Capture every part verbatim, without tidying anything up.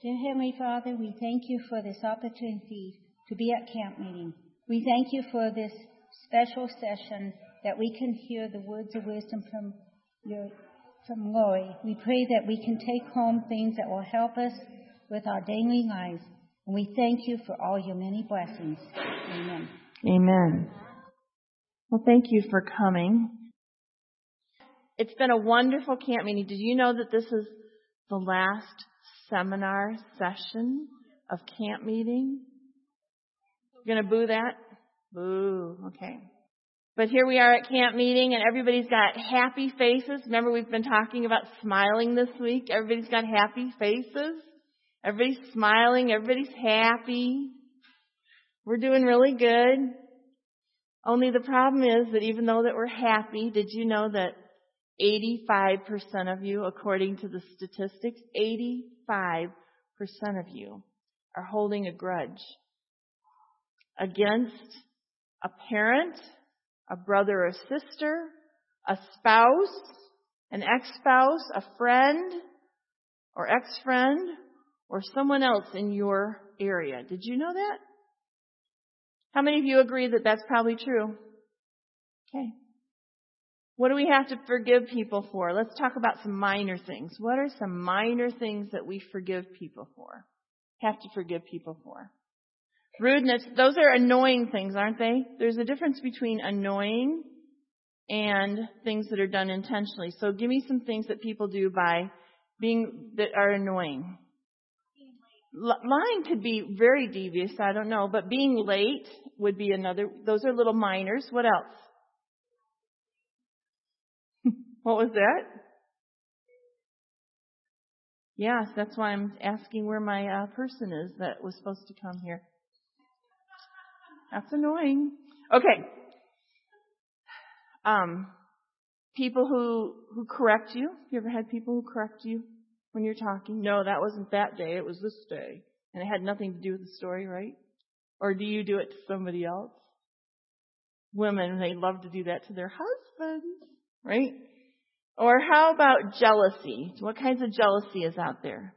Dear Heavenly Father, we thank you for this opportunity to be at camp meeting. We thank you for this special session that we can hear the words of wisdom from your from Lori. We pray that we can take home things that will help us with our daily lives. And we thank you for all your many blessings. Amen. Amen. Well, thank you for coming. It's been a wonderful camp meeting. Did you know that this is the last seminar session of camp meeting? You're going to boo that? Boo. Okay. But here we are at camp meeting, and everybody's got happy faces. Remember, we've been talking about smiling this week. Everybody's got happy faces. Everybody's smiling. Everybody's happy. We're doing really good. Only the problem is that even though that we're happy, did you know that eighty-five percent of you, according to the statistics, eighty-five percent of you are holding a grudge against a parent, a brother or sister, a spouse, an ex-spouse, a friend or ex-friend, or someone else in your area. Did you know that? How many of you agree that that's probably true? Okay. What do we have to forgive people for? Let's talk about some minor things. What are some minor things that we forgive people for? Have to forgive people for? Rudeness, those are annoying things, aren't they? There's a difference between annoying and things that are done intentionally. So give me some things that people do by being, that are annoying. L- lying could be very devious, I don't know, but being late would be another. Those are little minors. What else? What was that? Yes, that's why I'm asking where my uh, person is that was supposed to come here. That's annoying. Okay. Um, people who, who correct you. You ever had people who correct you when you're talking? No, that wasn't that day. It was this day. And it had nothing to do with the story, right? Or do you do it to somebody else? Women, they love to do that to their husbands, right? Or how about jealousy? What kinds of jealousy is out there?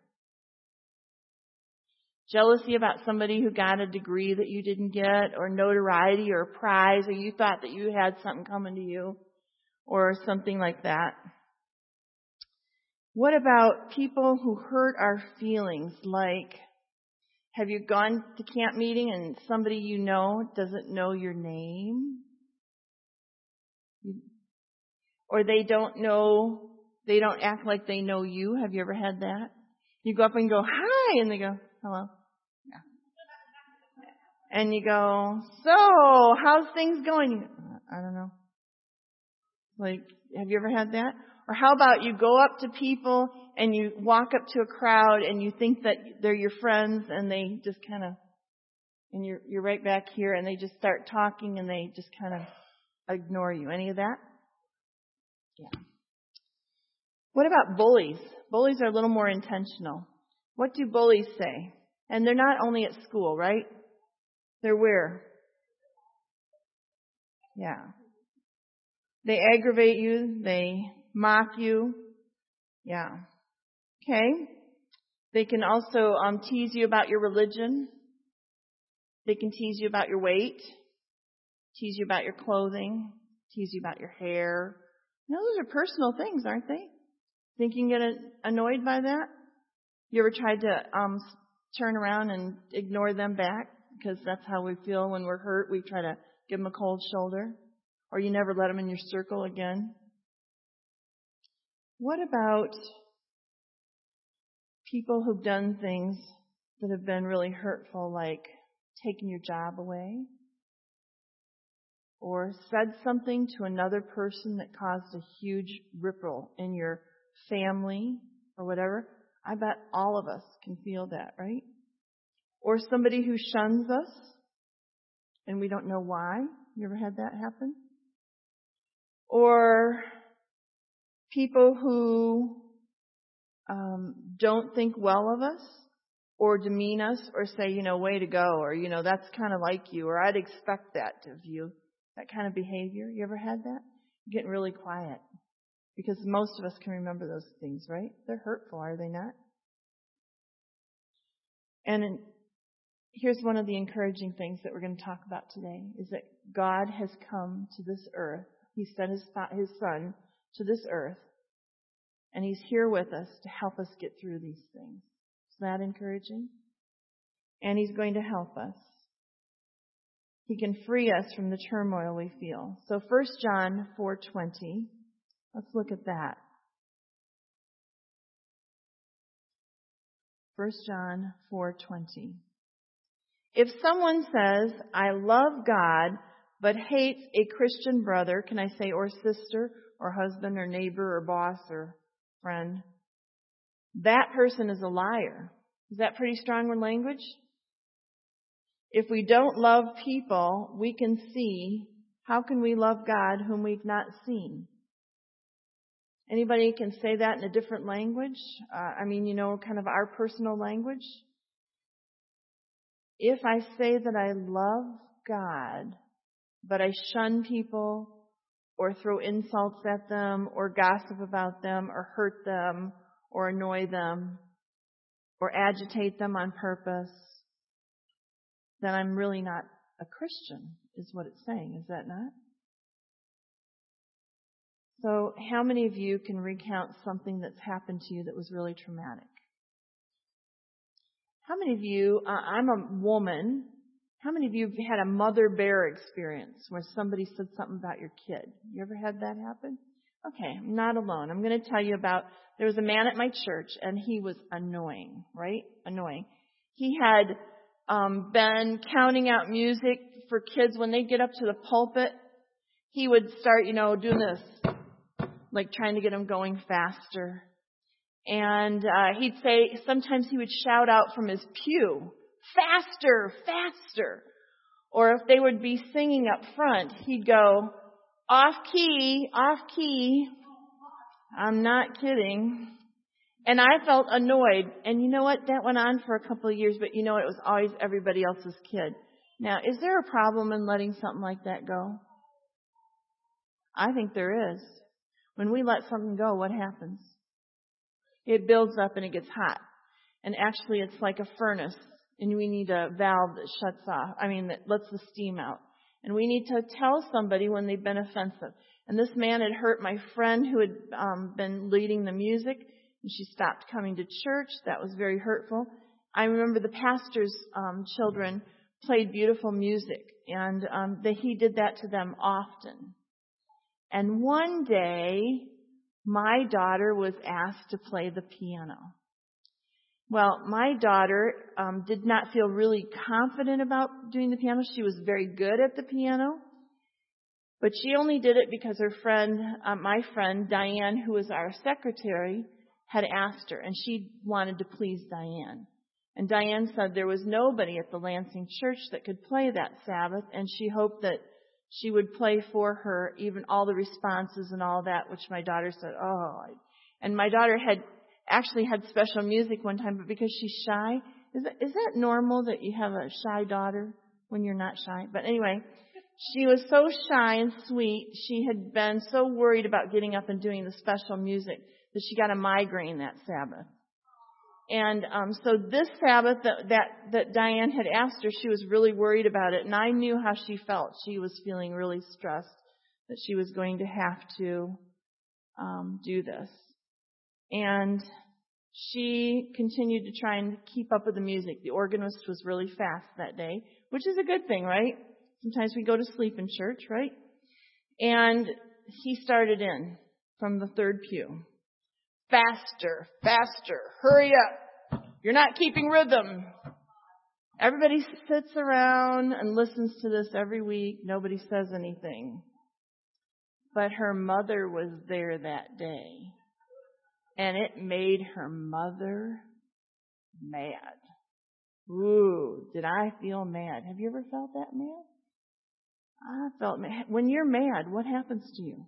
Jealousy about somebody who got a degree that you didn't get, or notoriety or a prize, or you thought that you had something coming to you, or something like that. What about people who hurt our feelings? Like, have you gone to camp meeting and somebody you know doesn't know your name? Or they don't know, they don't act like they know you. Have you ever had that? You go up and go, hi, and they go, hello. And you go, so, how's things going? You go, I don't know. Like, have you ever had that? Or how about you go up to people and you walk up to a crowd and you think that they're your friends and they just kind of, and you're, you're right back here and they just start talking and they just kind of ignore you. Any of that? Yeah. What about bullies? Bullies are a little more intentional. What do bullies say? And they're not only at school, right? They're where? Yeah. They aggravate you. They mock you. Yeah. Okay. They can also um, tease you about your religion. They can tease you about your weight. Tease you about your clothing. Tease you about your hair. You know, those are personal things, aren't they? Think you can get annoyed by that? You ever tried to um, turn around and ignore them back? Because that's how we feel when we're hurt. We try to give them a cold shoulder. Or you never let them in your circle again. What about people who've done things that have been really hurtful, like taking your job away? Or said something to another person that caused a huge ripple in your family or whatever? I bet all of us can feel that, right? Or somebody who shuns us and we don't know why. You ever had that happen? Or people who um, don't think well of us or demean us or say, you know, way to go, or, you know, that's kind of like you, or I'd expect that of you. That kind of behavior. You ever had that? You're getting really quiet because most of us can remember those things, right? They're hurtful, are they not? And in, here's one of the encouraging things that we're going to talk about today, is that God has come to this earth. He sent his, his Son to this earth, and he's here with us to help us get through these things. Is that encouraging? And he's going to help us. He can free us from the turmoil we feel. So First John four twenty, let's look at that. First John four twenty. If someone says, I love God, but hates a Christian brother, can I say, or sister, or husband, or neighbor, or boss, or friend, that person is a liar. Is that pretty strong language? If we don't love people we can see, how can we love God whom we've not seen? Anybody can say that in a different language? Uh, I mean, you know, kind of our personal language. If I say that I love God, but I shun people, or throw insults at them, or gossip about them, or hurt them, or annoy them, or agitate them on purpose, then I'm really not a Christian, is what it's saying. Is that not? So how many of you can recount something that's happened to you that was really traumatic? How many of you, uh, I'm a woman, how many of you have had a mother bear experience where somebody said something about your kid? You ever had that happen? Okay, I'm not alone. I'm going to tell you about, there was a man at my church, and he was annoying, right? Annoying. He had um, been counting out music for kids when they get up to the pulpit. He would start, you know, doing this, like trying to get them going faster. And uh, he'd say, sometimes he would shout out from his pew, faster, faster. Or if they would be singing up front, he'd go, off key, off key. I'm not kidding. And I felt annoyed. And you know what? That went on for a couple of years, but you know what? It was always everybody else's kid. Now, is there a problem in letting something like that go? I think there is. When we let something go, what happens? It builds up and it gets hot. And actually, it's like a furnace, and we need a valve that shuts off. I mean, that lets the steam out. And we need to tell somebody when they've been offensive. And this man had hurt my friend who had um, been leading the music, and she stopped coming to church. That was very hurtful. I remember the pastor's um, children played beautiful music, and um, that he did that to them often. And one day, my daughter was asked to play the piano. Well, my daughter um, did not feel really confident about doing the piano. She was very good at the piano, but she only did it because her friend, uh, my friend Diane, who was our secretary, had asked her, and she wanted to please Diane. And Diane said there was nobody at the Lansing church that could play that Sabbath, and she hoped that she would play for her even all the responses and all that, which my daughter said, oh. And my daughter had actually had special music one time, but because she's shy, is that, is that normal that you have a shy daughter when you're not shy? But anyway, she was so shy and sweet. She had been so worried about getting up and doing the special music that she got a migraine that Sabbath. And um, so this Sabbath that, that that Diane had asked her, she was really worried about it. And I knew how she felt. She was feeling really stressed that she was going to have to um, do this. And she continued to try and keep up with the music. The organist was really fast that day, which is a good thing, right? Sometimes we go to sleep in church, right? And he started in from the third pew. Faster, faster, hurry up. You're not keeping rhythm. Everybody sits around and listens to this every week. Nobody says anything. But her mother was there that day. And it made her mother mad. Ooh, did I feel mad? Have you ever felt that mad? I felt mad. When you're mad, what happens to you?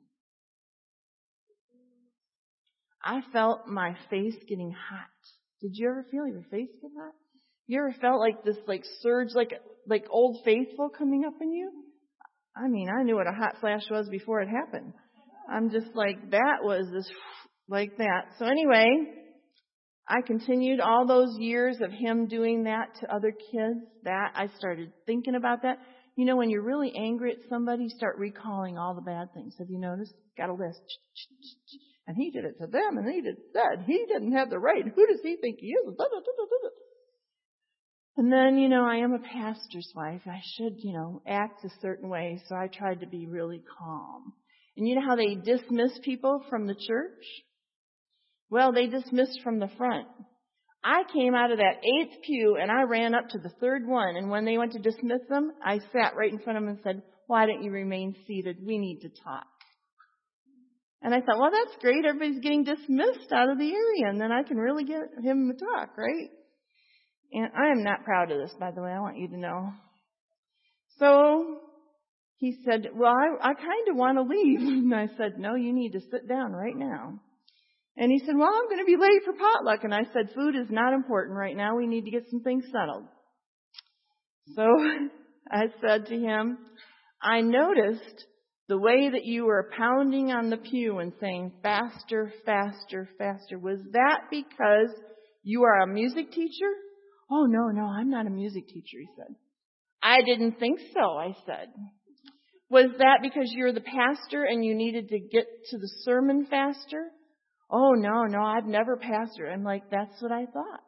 I felt my face getting hot. Did you ever feel your face get hot? You ever felt like this like surge, like like Old Faithful coming up in you? I mean, I knew what a hot flash was before it happened. I'm just like, that was this, like that. So anyway, I continued all those years of him doing that to other kids. That I started thinking about that. You know, when you're really angry at somebody, you start recalling all the bad things. Have you noticed? Got a list. And he did it to them, and he did that. He didn't have the right. Who does he think he is? And then, you know, I am a pastor's wife. I should, you know, act a certain way. So I tried to be really calm. And you know how they dismiss people from the church? Well, they dismissed from the front. I came out of that eighth pew and I ran up to the third one. And when they went to dismiss them, I sat right in front of them and said, why don't you remain seated? We need to talk. And I thought, well, that's great. Everybody's getting dismissed out of the area. And then I can really get him to talk, right? And I am not proud of this, by the way. I want you to know. So he said, well, I, I kind of want to leave. And I said, no, you need to sit down right now. And he said, well, I'm going to be late for potluck. And I said, food is not important right now. We need to get some things settled. So I said to him, I noticed the way that you were pounding on the pew and saying faster, faster, faster. Was that because you are a music teacher? Oh, no, no, I'm not a music teacher, he said. I didn't think so, I said. Was that because you're the pastor and you needed to get to the sermon faster? Oh, no, no, I've never pastored. I'm like, that's what I thought.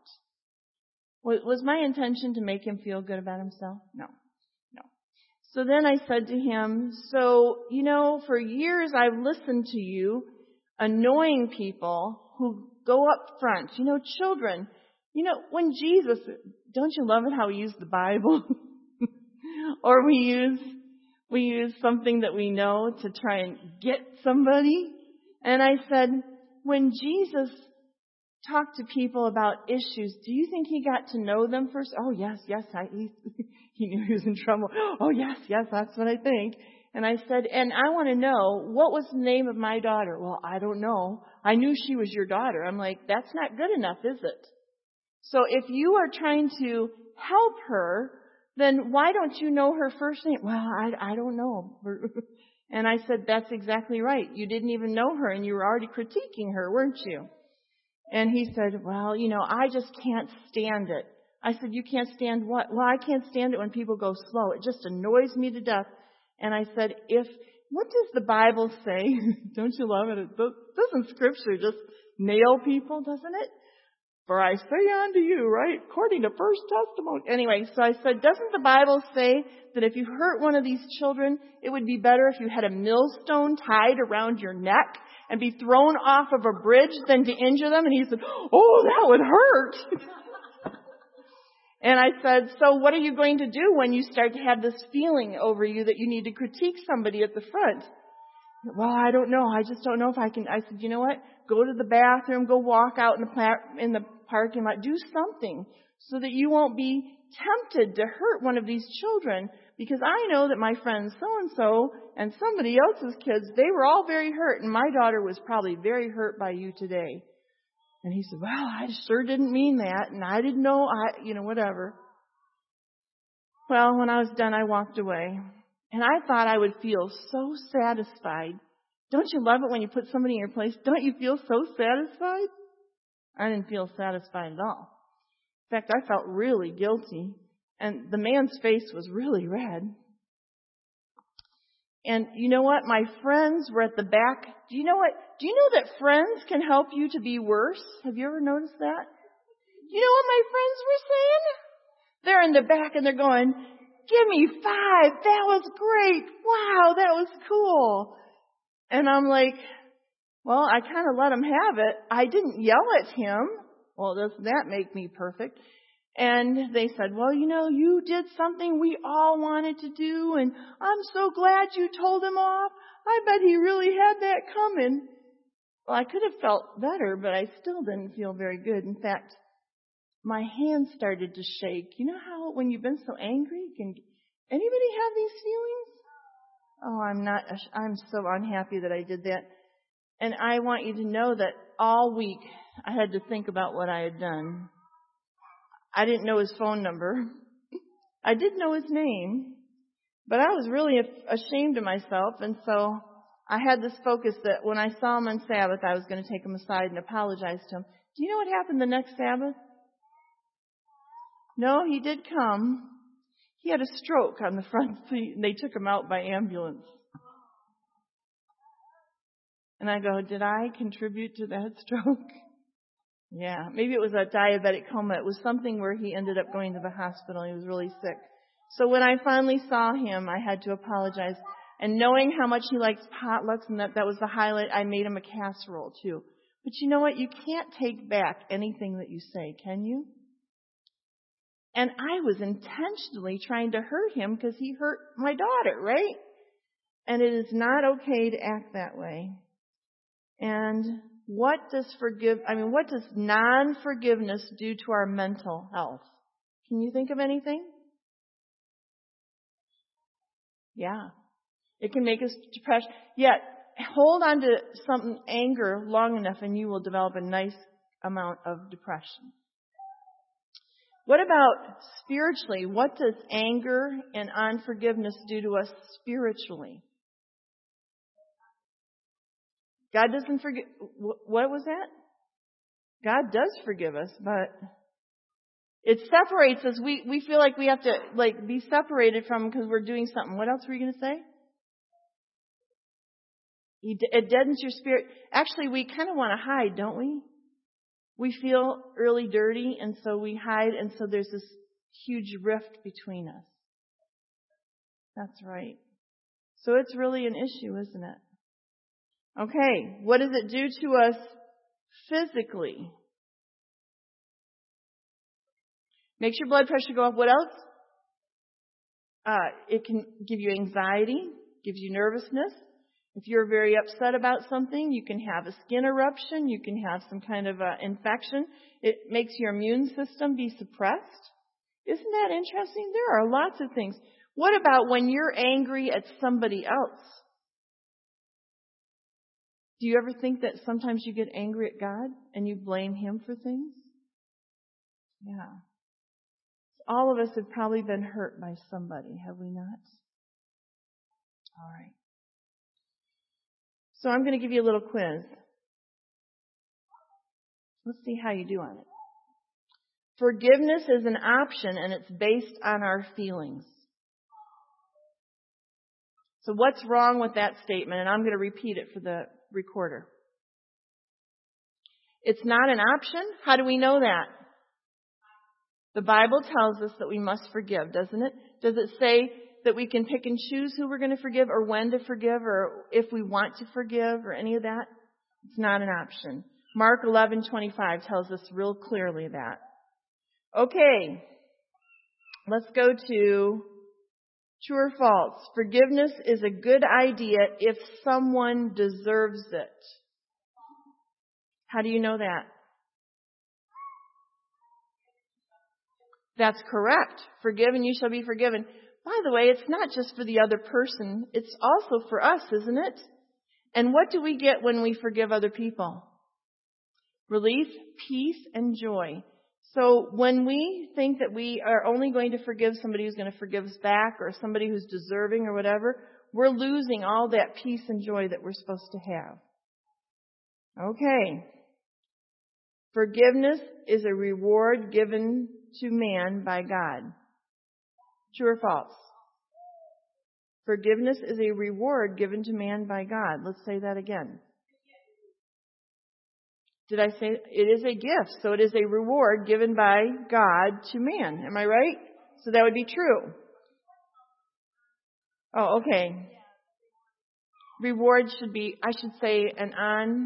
Was my intention to make him feel good about himself? No, no. So then I said to him, so, you know, for years I've listened to you annoying people who go up front. You know, children. You know, when Jesus, don't you love it how we use the Bible? Or we use, we use something that we know to try and get somebody. And I said, when Jesus talked to people about issues, do you think he got to know them first? Oh, yes, yes, I, he, he knew he was in trouble. Oh, yes, yes, that's what I think. And I said, and I want to know, what was the name of my daughter? Well, I don't know. I knew she was your daughter. I'm like, that's not good enough, is it? So if you are trying to help her, then why don't you know her first name? Well, I, I don't know. And I said, that's exactly right. You didn't even know her and you were already critiquing her, weren't you? And he said, well, you know, I just can't stand it. I said, you can't stand what? Well, I can't stand it when people go slow. It just annoys me to death. And I said, if, what does the Bible say? Don't you love it? Doesn't Scripture just nail people, doesn't it? For I say unto you, right, according to First Testimony. Anyway, so I said, doesn't the Bible say that if you hurt one of these children, it would be better if you had a millstone tied around your neck and be thrown off of a bridge than to injure them? And he said, oh, that would hurt. And I said, so what are you going to do when you start to have this feeling over you that you need to critique somebody at the front? Well, I don't know. I just don't know if I can. I said, you know what? Go to the bathroom, go walk out in the pla- in the parking lot, do something so that you won't be tempted to hurt one of these children. Because I know that my friends so-and-so and somebody else's kids, they were all very hurt. And my daughter was probably very hurt by you today. And he said, well, I sure didn't mean that. And I didn't know, I, you know, whatever. Well, when I was done, I walked away. And I thought I would feel so satisfied. Don't you love it when you put somebody in your place? Don't you feel so satisfied? I didn't feel satisfied at all. In fact, I felt really guilty. And the man's face was really red. And you know what? My friends were at the back. Do you know what? Do you know that friends can help you to be worse? Have you ever noticed that? Do you know what my friends were saying? They're in the back and they're going, give me five. That was great. Wow, that was cool. And I'm like, well, I kind of let him have it. I didn't yell at him. Well, doesn't that make me perfect? And they said, well, you know, you did something we all wanted to do, and I'm so glad you told him off. I bet he really had that coming. Well, I could have felt better, but I still didn't feel very good. In fact, my hands started to shake. You know how when you've been so angry, can anybody have these feelings? Oh, I'm not, I'm so unhappy that I did that. And I want you to know that all week I had to think about what I had done. I didn't know his phone number. I did know his name, but I was really ashamed of myself. And so I had this focus that when I saw him on Sabbath, I was going to take him aside and apologize to him. Do you know what happened the next Sabbath? No, he did come. He had a stroke on the front seat, and they took him out by ambulance. And I go, did I contribute to that stroke? Yeah, maybe it was a diabetic coma. It was something where he ended up going to the hospital. He was really sick. So when I finally saw him, I had to apologize. And knowing how much he likes potlucks, and that that was the highlight, I made him a casserole too. But you know what? You can't take back anything that you say, can you? And I was intentionally trying to hurt him because he hurt my daughter, right? And it is not okay to act that way. And what does forgive, I mean, what does non-forgiveness do to our mental health? Can you think of anything? Yeah. It can make us depressed. Yet, hold on to some anger long enough and you will develop a nice amount of depression. What about spiritually? What does anger and unforgiveness do to us spiritually? God doesn't forgive. What was that? God does forgive us, but it separates us. We we feel like we have to like be separated from him because we're doing something. What else were you going to say? It deadens your spirit. Actually, we kind of want to hide, don't we? We feel really dirty, and so we hide, and so there's this huge rift between us. That's right. So it's really an issue, isn't it? Okay, what does it do to us physically? Makes your blood pressure go up. What else? Uh, it can give you anxiety, gives you nervousness. If you're very upset about something, you can have a skin eruption. You can have some kind of uh, infection. It makes your immune system be suppressed. Isn't that interesting? There are lots of things. What about when you're angry at somebody else? Do you ever think that sometimes you get angry at God and you blame Him for things? Yeah. All of us have probably been hurt by somebody, have we not? All right. So I'm going to give you a little quiz. Let's see how you do on it. Forgiveness is an option and it's based on our feelings. So what's wrong with that statement? And I'm going to repeat it for the recorder. It's not an option? How do we know that? The Bible tells us that we must forgive, doesn't it? Does it say that we can pick and choose who we're going to forgive or when to forgive or if we want to forgive or any of that? It's not an option. Mark eleven twenty-five tells us real clearly that. Okay, let's go to true or false. Forgiveness is a good idea if someone deserves it. How do you know that? That's correct. Forgive and you shall be forgiven. By the way, it's not just for the other person. It's also for us, isn't it? And what do we get when we forgive other people? Relief, peace, and joy. So when we think that we are only going to forgive somebody who's going to forgive us back or somebody who's deserving or whatever, we're losing all that peace and joy that we're supposed to have. Okay. Forgiveness is a reward given to man by God. True or false? Forgiveness is a reward given to man by God. Let's say that again. Did I say it is a gift? So it is a reward given by God to man. Am I right? So that would be true. Oh, okay. Reward should be, I should say, an on,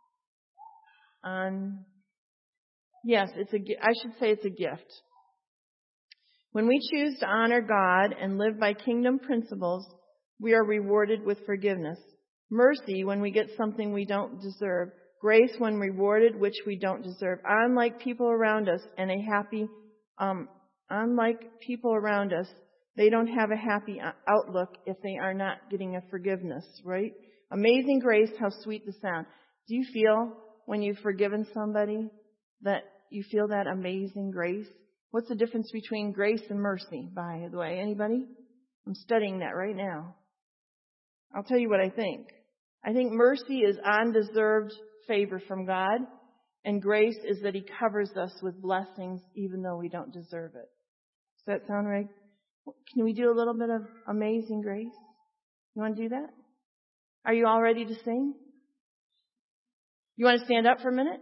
on, yes, it's a, I should say it's a gift. When we choose to honor God and live by kingdom principles, we are rewarded with forgiveness. Mercy when we get something we don't deserve. Grace when rewarded, which we don't deserve. Unlike people around us and a happy, um, unlike people around us, they don't have a happy outlook if they are not getting a forgiveness, right? Amazing grace, how sweet the sound. Do you feel when you've forgiven somebody that you feel that amazing grace? What's the difference between grace and mercy, by the way? Anybody? I'm studying that right now. I'll tell you what I think. I think mercy is undeserved favor from God, And grace is that He covers us with blessings even though we don't deserve it. Does that sound right? Can we do a little bit of Amazing Grace? You want to do that? Are you all ready to sing? You want to stand up for a minute?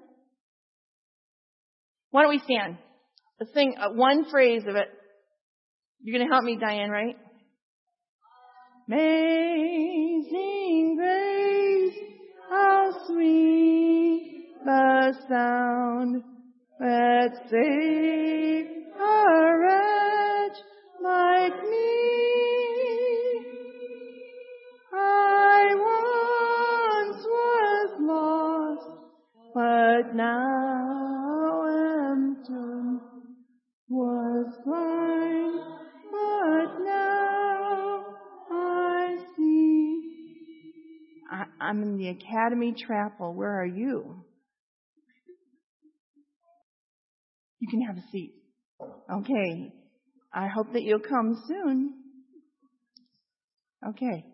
Why don't we stand? Let's sing one phrase of it. You're going to help me, Diane, right? Amazing grace, how sweet the sound that saved a wretch like me. I once was lost, but now am turned. Was blind, but now I see. I, I'm in the Academy Chapel. Where are you? You can have a seat. Okay. I hope that you'll come soon. Okay.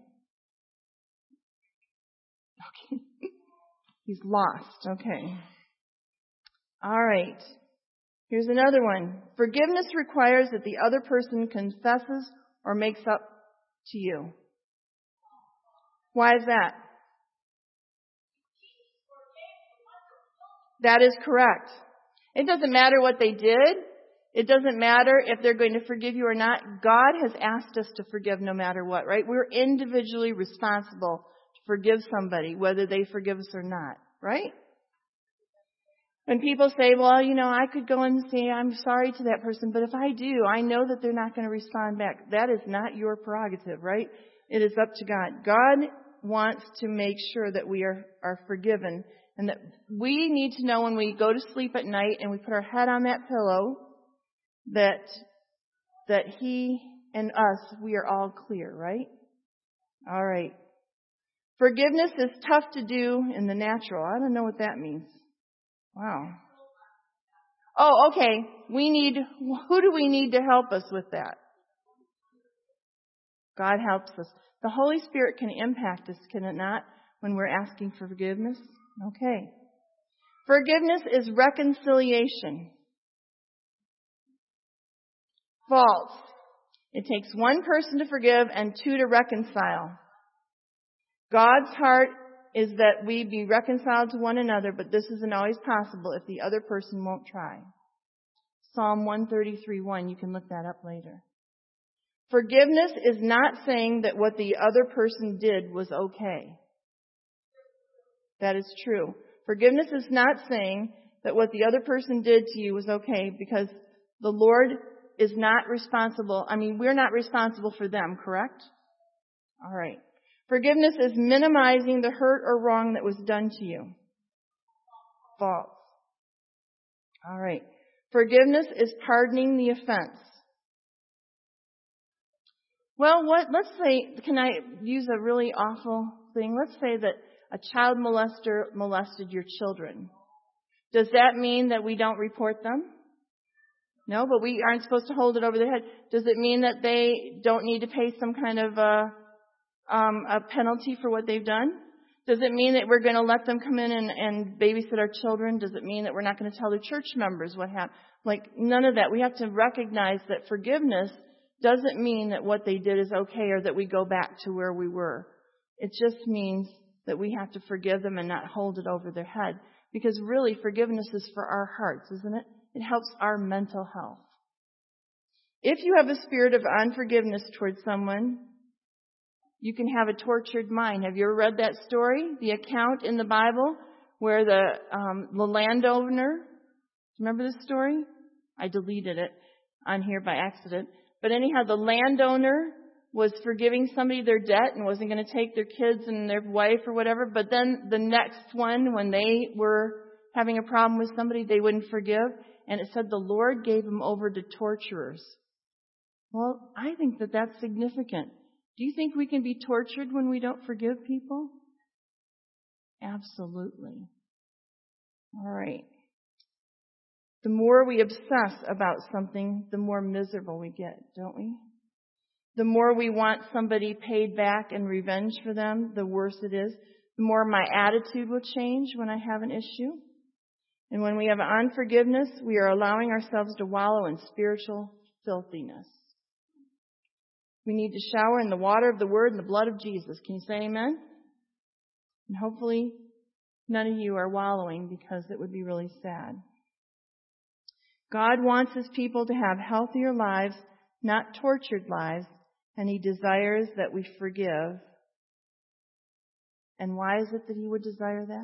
Okay. He's lost. Okay. All right. Here's another one. Forgiveness requires that the other person confesses or makes up to you. Why is that? That is correct. It doesn't matter what they did. It doesn't matter if they're going to forgive you or not. God has asked us to forgive no matter what, right? We're individually responsible to forgive somebody, whether they forgive us or not, right? When people say, well, you know, I could go and say I'm sorry to that person, but if I do, I know that they're not going to respond back. That is not your prerogative, right? It is up to God. God wants to make sure that we are, are forgiven, and that we need to know when we go to sleep at night and we put our head on that pillow that that He and us, we are all clear, right? All right. Forgiveness is tough to do in the natural. I don't know what that means. Wow. Oh, okay. We need, who do we need to help us with that? God helps us. The Holy Spirit can impact us, can it not, when we're asking for forgiveness? Okay. Forgiveness is reconciliation. False. It takes one person to forgive and two to reconcile. God's heart is that we be reconciled to one another, but this isn't always possible if the other person won't try. Psalm one thirty-three one, you can look that up later. Forgiveness is not saying that what the other person did was okay. That is true. Forgiveness is not saying that what the other person did to you was okay, because the Lord is not responsible. I mean, we're not responsible for them, correct? All right. Forgiveness is minimizing the hurt or wrong that was done to you. False. All right. Forgiveness is pardoning the offense. Well, what, let's say, can I use a really awful thing? Let's say that a child molester molested your children. Does that mean that we don't report them? No, but we aren't supposed to hold it over their head. Does it mean that they don't need to pay some kind of uh, um, a penalty for what they've done? Does it mean that we're going to let them come in and, and babysit our children? Does it mean that we're not going to tell the church members what happened? Like, none of that. We have to recognize that forgiveness doesn't mean that what they did is okay or that we go back to where we were. It just means that we have to forgive them and not hold it over their head. Because really, forgiveness is for our hearts, isn't it? It helps our mental health. If you have a spirit of unforgiveness towards someone, you can have a tortured mind. Have you ever read that story? The account in the Bible where the um, the landowner, remember this story? I deleted it on here by accident. But anyhow, the landowner was forgiving somebody their debt and wasn't going to take their kids and their wife or whatever. But then the next one, when they were having a problem with somebody, they wouldn't forgive. And it said the Lord gave them over to torturers. Well, I think that that's significant. Do you think we can be tortured when we don't forgive people? Absolutely. All right. The more we obsess about something, the more miserable we get, don't we? The more we want somebody paid back and revenge for them, the worse it is. The more my attitude will change when I have an issue. And when we have unforgiveness, we are allowing ourselves to wallow in spiritual filthiness. We need to shower in the water of the Word and the blood of Jesus. Can you say amen? And hopefully none of you are wallowing, because it would be really sad. God wants His people to have healthier lives, not tortured lives, and He desires that we forgive. And why is it that He would desire that?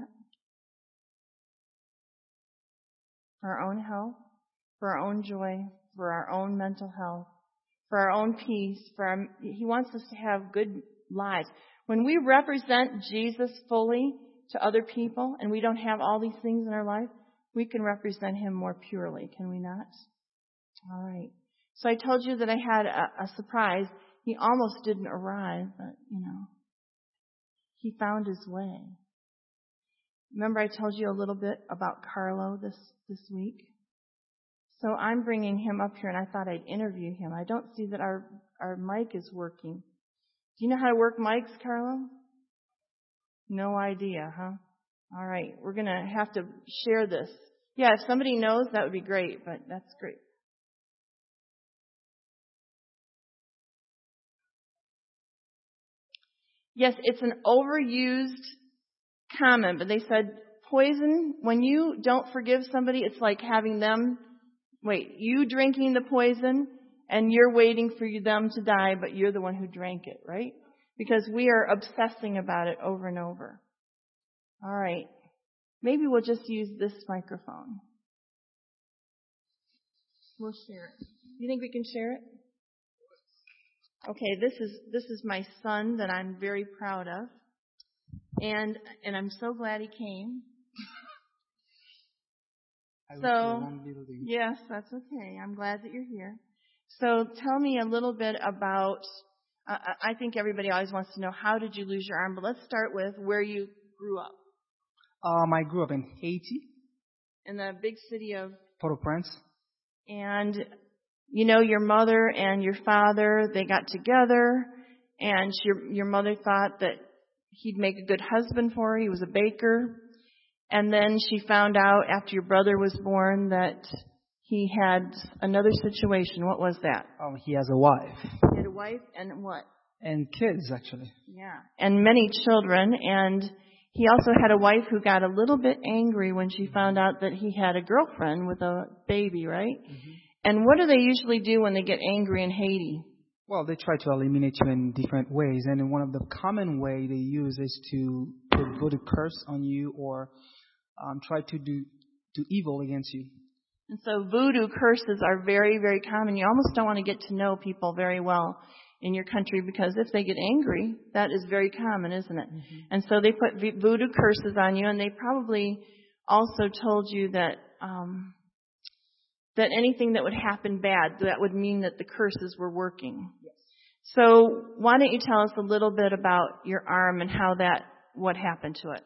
For our own health, for our own joy, for our own mental health, for our own peace. For our, He wants us to have good lives. When we represent Jesus fully to other people and we don't have all these things in our life, we can represent Him more purely, can we not? All right. So I told you that I had a, a surprise. He almost didn't arrive, but, you know, he found his way. Remember I told you a little bit about Carlo this, this week? So I'm bringing him up here, and I thought I'd interview him. I don't see that our, our mic is working. Do you know how to work mics, Carlo? No idea, huh? All right. We're going to have to share this. Yeah, if somebody knows, that would be great, but that's great. Yes, it's an overused comment, but they said poison, when you don't forgive somebody, it's like having them, wait, you drinking the poison and you're waiting for them to die, but you're the one who drank it, right? Because we are obsessing about it over and over. All right. Maybe we'll just use this microphone. We'll share it. You think we can share it? Okay, this is this is my son that I'm very proud of. And and I'm so glad he came. So, yes, that's okay. I'm glad that you're here. So tell me a little bit about, uh, I think everybody always wants to know, how did you lose your arm? But let's start with where you grew up. Um, I grew up in Haiti. In the big city of Port-au-Prince. And, you know, your mother and your father, they got together, and your your mother thought that he'd make a good husband for her. He was a baker. And then she found out after your brother was born that he had another situation. What was that? Um, he has a wife. He had a wife and what? And kids, actually. Yeah. And many children. And he also had a wife who got a little bit angry when she found out that he had a girlfriend with a baby, right? Mm-hmm. And what do they usually do when they get angry in Haiti? Well, they try to eliminate you in different ways. And one of the common way they use is to put voodoo curse on you, or um, try to do, do evil against you. And so voodoo curses are very, very common. You almost don't want to get to know people very well in your country, because if they get angry, that is very common, isn't it? Mm-hmm. And so they put voodoo curses on you, and they probably also told you that um, that anything that would happen bad, that would mean that the curses were working. Yes. So why don't you tell us a little bit about your arm and how that, what happened to it?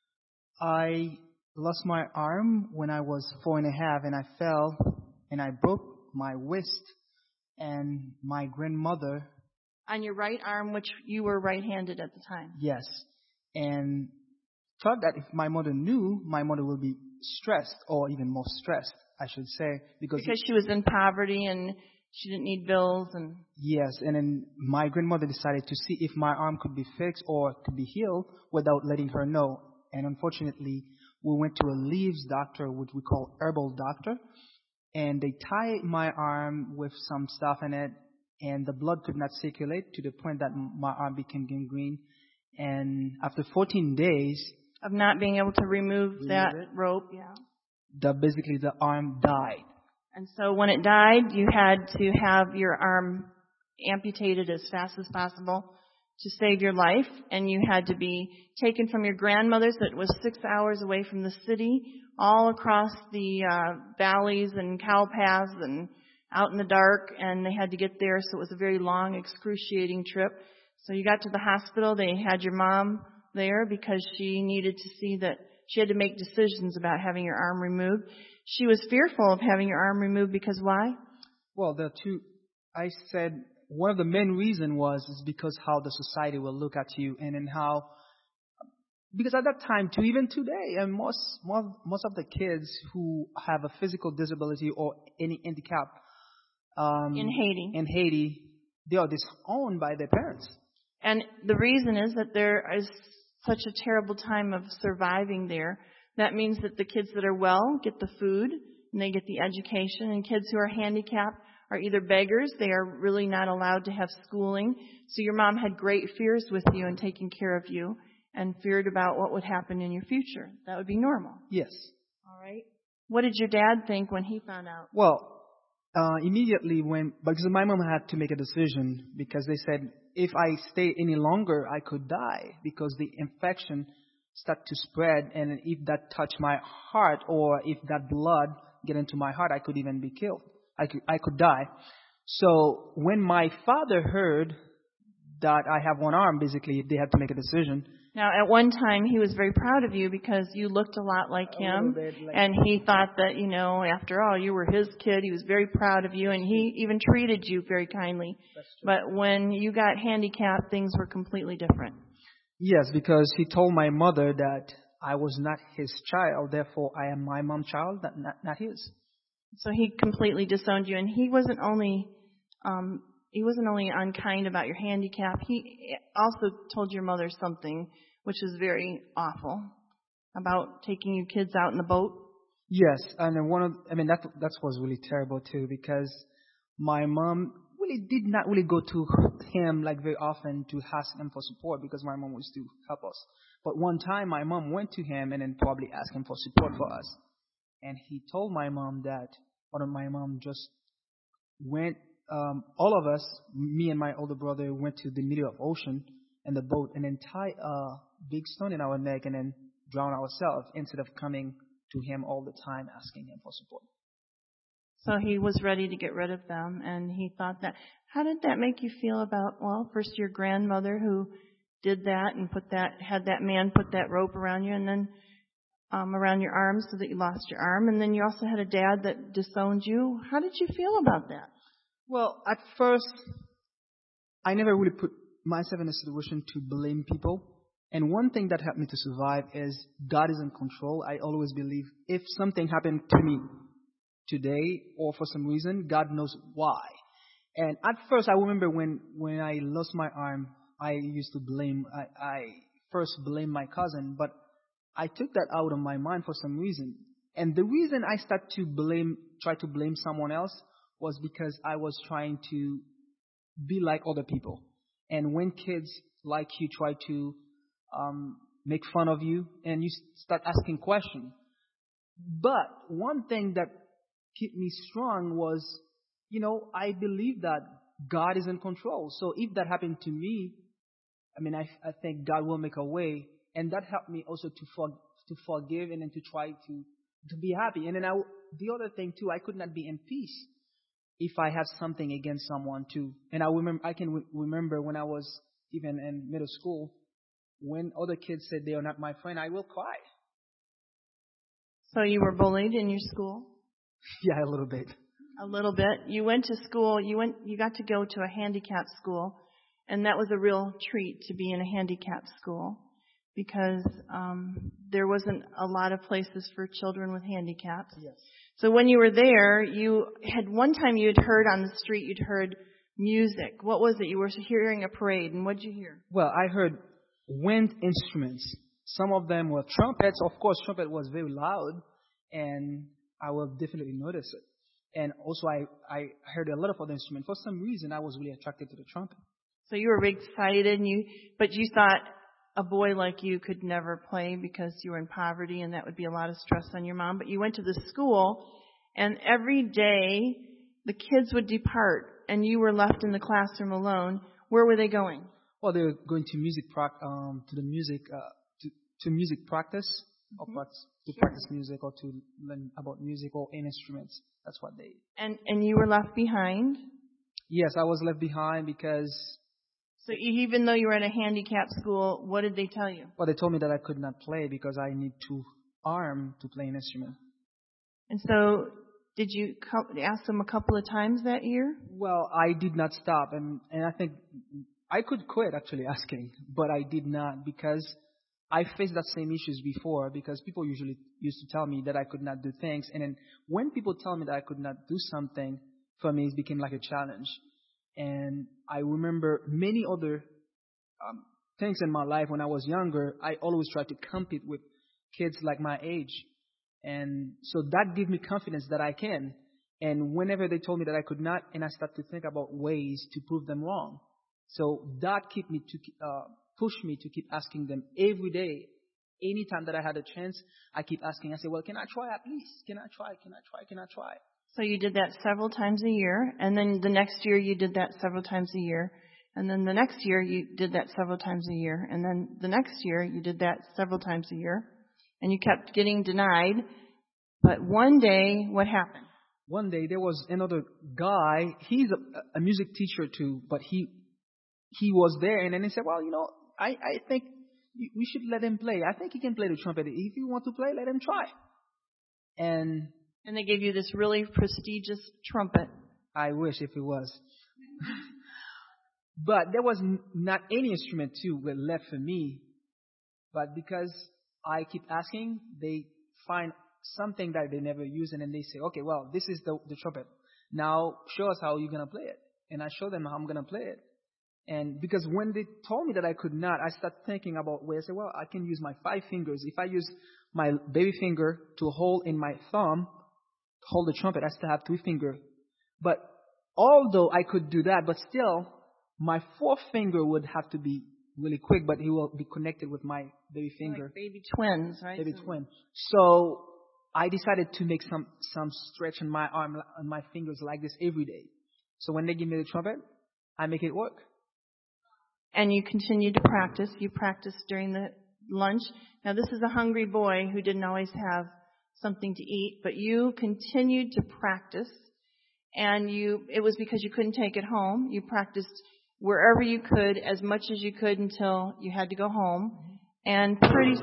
I lost my arm when I was four and a half, and I fell and I broke my wrist, and my grandmother. On your right arm, which you were right-handed at the time. Yes. And thought that if my mother knew, my mother would be stressed, or even more stressed, I should say. Because, because she was in poverty and she didn't need bills. And yes, and then my grandmother decided to see if my arm could be fixed or could be healed without letting her know. And unfortunately, we went to a leaves doctor, which we call herbal doctor, and they tied my arm with some stuff in it, and the blood could not circulate to the point that my arm became gangrene. And after fourteen days of not being able to remove that it, rope, yeah, the basically the arm died. And so when it died, you had to have your arm amputated as fast as possible to save your life, and you had to be taken from your grandmother's that was six hours away from the city, all across the uh, valleys and cow paths and out in the dark, and they had to get there, so it was a very long, excruciating trip. So you got to the hospital, they had your mom there because she needed to see that she had to make decisions about having your arm removed. She was fearful of having your arm removed because why? Well, the two, I said one of the main reasons was is because how the society will look at you, and then how because at that time, too, even today, and most, most most of the kids who have a physical disability or any handicap um, In Haiti. in Haiti, they are disowned by their parents. And the reason is that there is such a terrible time of surviving there. That means that the kids that are well get the food and they get the education, and kids who are handicapped are either beggars, they are really not allowed to have schooling. So your mom had great fears with you and taking care of you, and feared about what would happen in your future. That would be normal. Yes. All right. What did your dad think when he found out? Well, uh, immediately when, because my mom had to make a decision, because they said if I stay any longer, I could die, because the infection started to spread, and if that touched my heart, or if that blood get into my heart, I could even be killed. I could, I could die. So when my father heard that I have one arm, basically they had to make a decision. Now, at one time, he was very proud of you because you looked a lot like A him, little bit like- and he thought that, you know, after all, you were his kid. He was very proud of you, and he even treated you very kindly. That's true. But when you got handicapped, things were completely different. Yes, because he told my mother that I was not his child, therefore I am my mom's child, not, not, not his. So he completely disowned you, and he wasn't only um, he wasn't only unkind about your handicap. He also told your mother something which is very awful about taking you kids out in the boat. Yes, and then one of I mean that that was really terrible too, because my mom really did not really go to him like very often to ask him for support, because my mom was to help us. But one time my mom went to him and then probably asked him for support for us. And he told my mom that, or my mom just went, um, all of us, me and my older brother, went to the middle of ocean in the boat and then tied a big stone in our neck and then drown ourselves, instead of coming to him all the time asking him for support. So he was ready to get rid of them, and he thought that. How did that make you feel about, well, first your grandmother who did that and put that, had that man put that rope around you, and then Um, around your arm so that you lost your arm, and then you also had a dad that disowned you. How did you feel about that? Well, at first, I never really put myself in a situation to blame people. And one thing that helped me to survive is God is in control. I always believe if something happened to me today or for some reason, God knows why. And at first, I remember when, when I lost my arm, I used to blame, I, I first blamed my cousin, but I took that out of my mind for some reason. And the reason I started to blame, try to blame someone else was because I was trying to be like other people. And when kids like you try to um, make fun of you and you start asking questions. But one thing that kept me strong was, you know, I believe that God is in control. So if that happened to me, I mean, I, I think God will make a way. And that helped me also to for, to forgive and then to try to to be happy. And then I, the other thing too, I could not be in peace if I have something against someone too. And I remember, I can re- remember when I was even in middle school, when other kids said they are not my friend, I will cry. So you were bullied in your school? Yeah, a little bit. A little bit. You went to school. You went. You got to go to a handicapped school, and that was a real treat to be in a handicapped school, because um, there wasn't a lot of places for children with handicaps. Yes. So when you were there, you had one time you had heard on the street, you'd heard music. What was it? You were hearing a parade, and what did you hear? Well, I heard wind instruments. Some of them were trumpets. Of course, trumpet was very loud, and I will definitely notice it. And also, I, I heard a lot of other instruments. For some reason, I was really attracted to the trumpet. So you were excited, and you, but you thought a boy like you could never play because you were in poverty, and that would be a lot of stress on your mom. But you went to the school, and every day the kids would depart, and you were left in the classroom alone. Where were they going? Well, they were going to music prac- um, to the music uh, to, to music practice, or Mm-hmm. practice, to practice music, or to learn about music or any instruments. That's what they. And and you were left behind. Yes, I was left behind because. So even though you were at a handicapped school, what did they tell you? Well, they told me that I could not play because I need two arms to play an instrument. And so, did you co- ask them a couple of times that year? Well, I did not stop, and and I think I could quit actually asking, but I did not, because I faced that same issues before because people usually used to tell me that I could not do things. And then when people tell me that I could not do something, for me it became like a challenge. And I remember many other um, things in my life when I was younger. I always tried to compete with kids like my age. And so that gave me confidence that I can. And whenever they told me that I could not, and I started to think about ways to prove them wrong. So that kept me to uh, push me to keep asking them every day. Anytime that I had a chance, I keep asking. I say, well, can I try at least? Can I try? Can I try? Can I try? So you did that several times a year, and then the next year you did that several times a year, and then the next year you did that several times a year, and then the next year you did that several times a year, and you kept getting denied. But one day, what happened? One day there was another guy. He's a, a music teacher too, but he he was there, and then he said, well, you know, I, I think we should let him play. I think he can play the trumpet. If you want to play, let him try. And And they gave you this really prestigious trumpet. I wish if it was. But there was n- not any instrument too left for me. But because I keep asking, they find something that they never use, and then they say, okay, well, this is the, the trumpet. Now show us how you're going to play it. And I show them how I'm going to play it. And because when they told me that I could not, I started thinking about ways. I said, well, I can use my five fingers. If I use my baby finger to hold in my thumb, hold the trumpet, I still have three fingers. But although I could do that, but still, my fourth finger would have to be really quick, but it will be connected with my baby finger. Like baby twins, right? Baby so, twin. So I decided to make some, some stretch on my arm, on my fingers like this every day. So when they give me the trumpet, I make it work. And you continued to practice. You practiced during the lunch. Now, this is a hungry boy who didn't always have something to eat, but you continued to practice. And you, it was because you couldn't take it home. You practiced wherever you could, as much as you could until you had to go home. And pretty,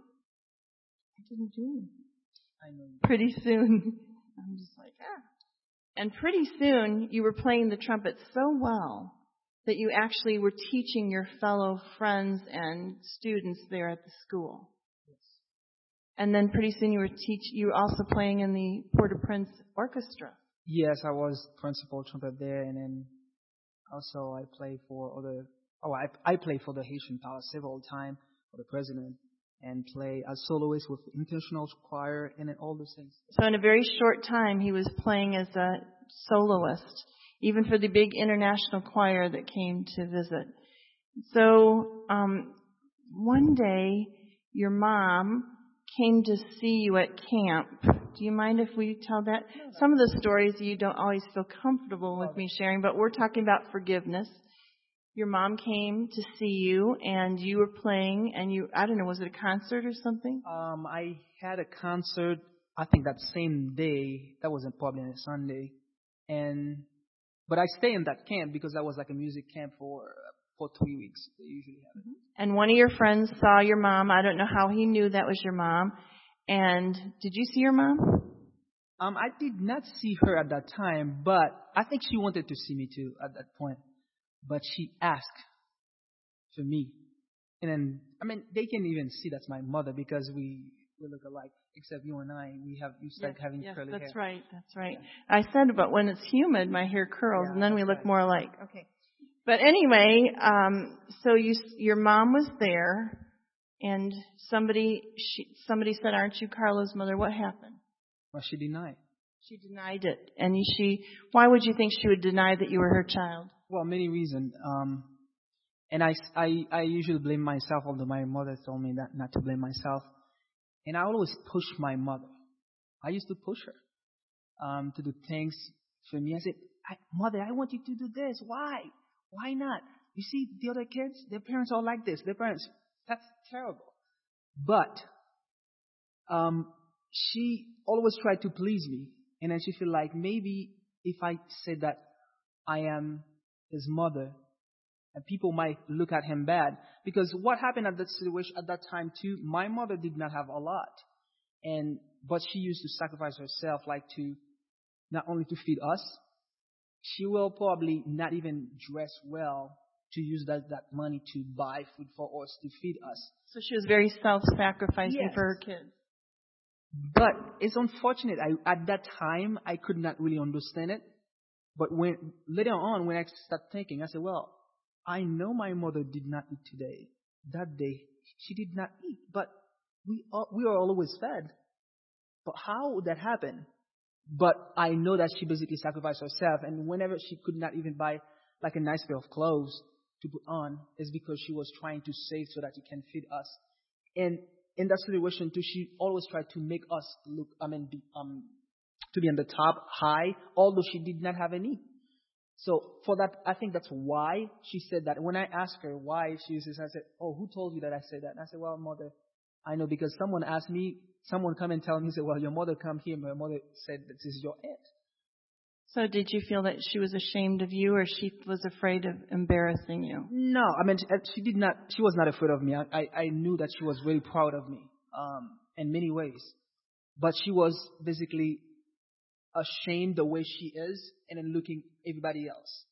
I didn't do it. I know. Pretty soon, I'm just like, ah. And pretty soon, you were playing the trumpet so well that you actually were teaching your fellow friends and students there at the school. Yes. And then pretty soon you were teach you were also playing in the Port-au-Prince Orchestra. Yes, I was principal trumpet there, and then also I play for other. Oh, I I play for the Haitian Palace several times for the president, and play as soloist with international choir, and then all those things. So in a very short time, he was playing as a soloist, even for the big international choir that came to visit. So um, one day, your mom came to see you at camp. Do you mind if we tell that? Some of the stories you don't always feel comfortable with me sharing, but we're talking about forgiveness. Your mom came to see you, and you were playing, and you, I don't know, was it a concert or something? Um, I had a concert, I think that same day. That wasn't probably on a Sunday. And, but I stayed in that camp because that was like a music camp for, for three weeks. They usually have it. And one of your friends saw your mom. I don't know how he knew that was your mom. And did you see your mom? Um, I did not see her at that time, but I think she wanted to see me too at that point. But she asked for me. And then, I mean, they can even see that's my mother because we, we look alike, except you and I, we have, you start yes, having yes, curly that's hair. That's right, that's right. I said, but when it's humid, my hair curls, Yeah, and then we look right. more alike. Okay. But anyway, um, so you, your mom was there, and somebody, she, somebody said, "Aren't you Carla's mother?" What happened? Well, she denied. She denied it, and she. Why would you think she would deny that you were her child? Well, many reasons. Um, and I, I, I usually blame myself, although my mother told me that not to blame myself. And I always push my mother. I used to push her um, to do things for me. I said, I, "Mother, I want you to do this. Why? Why not? You see, the other kids, their parents are like this. Their parents, that's terrible." But um, she always tried to please me. And then she felt like maybe if I said that I am his mother, and people might look at him bad. Because what happened at that situation at that time too, my mother did not have a lot. And but she used to sacrifice herself, like to not only to feed us, she will probably not even dress well to use that, that money to buy food for us, to feed us. So she was very self-sacrificing Yes. for her kids. But it's unfortunate. I, at that time, I could not really understand it. But when later on, when I started thinking, I said, well, I know my mother did not eat today. That day, she did not eat. But we are, we are always fed. But how would that happen? But I know that she basically sacrificed herself. And whenever she could not even buy like a nice pair of clothes to put on, it's because she was trying to save so that she can feed us. And in that situation too, she always tried to make us look, I mean, be, um, to be on the top, high, although she did not have any. So for that, I think that's why she said that. When I asked her why she says, I said, oh, who told you that I said that? And I said, well, mother, I know because someone asked me, someone come and tell me, said, well, your mother come here. My mother said that this is your aunt. So did you feel that she was ashamed of you, or she was afraid of embarrassing you? No, I mean, she, she did not, she was not afraid of me. I, I, I knew that she was very proud of me, um, in many ways. But she was basically ashamed the way she is and then looking everybody else.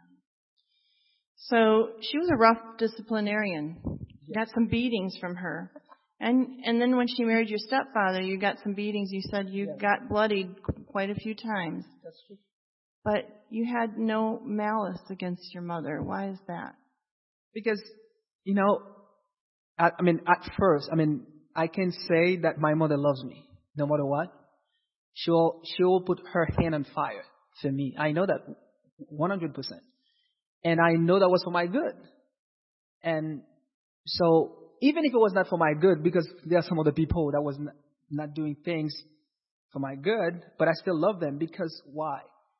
So she was a rough disciplinarian. You got some beatings from her. And and then when she married your stepfather, you got some beatings. You said you Yes. got bloodied quite a few times. That's true. But you had no malice against your mother. Why is that? Because, you know, I, I mean, at first, I mean, I can say that my mother loves me, no matter what. She'll, she'll put her hand on fire for me. I know that one hundred percent. And I know that was for my good. And so, even if it was not for my good, because there are some other people that was not, not doing things for my good, but I still love them because why?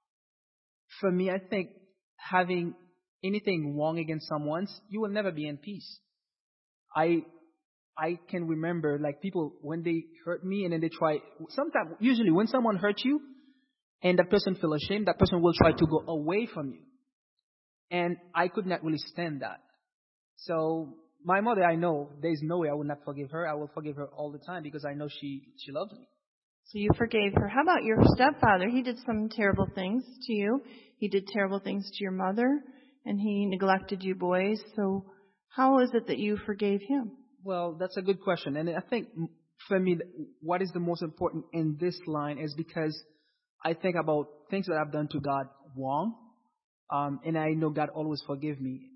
For me, I think having anything wrong against someone, you will never be in peace. I I can remember like people when they hurt me and then they try, sometimes, usually when someone hurts you and that person feels ashamed, that person will try to go away from you. And I could not really stand that. So my mother, I know there's no way I would not forgive her. I will forgive her all the time because I know she, she loves me. So you forgave her. How about your stepfather? He did some terrible things to you. He did terrible things to your mother, and he neglected you boys. So how is it that you forgave him? Well, that's a good question. And I think for me, what is the most important in this line is because I think about things that I've done to God wrong. Um, and I know God always forgive me.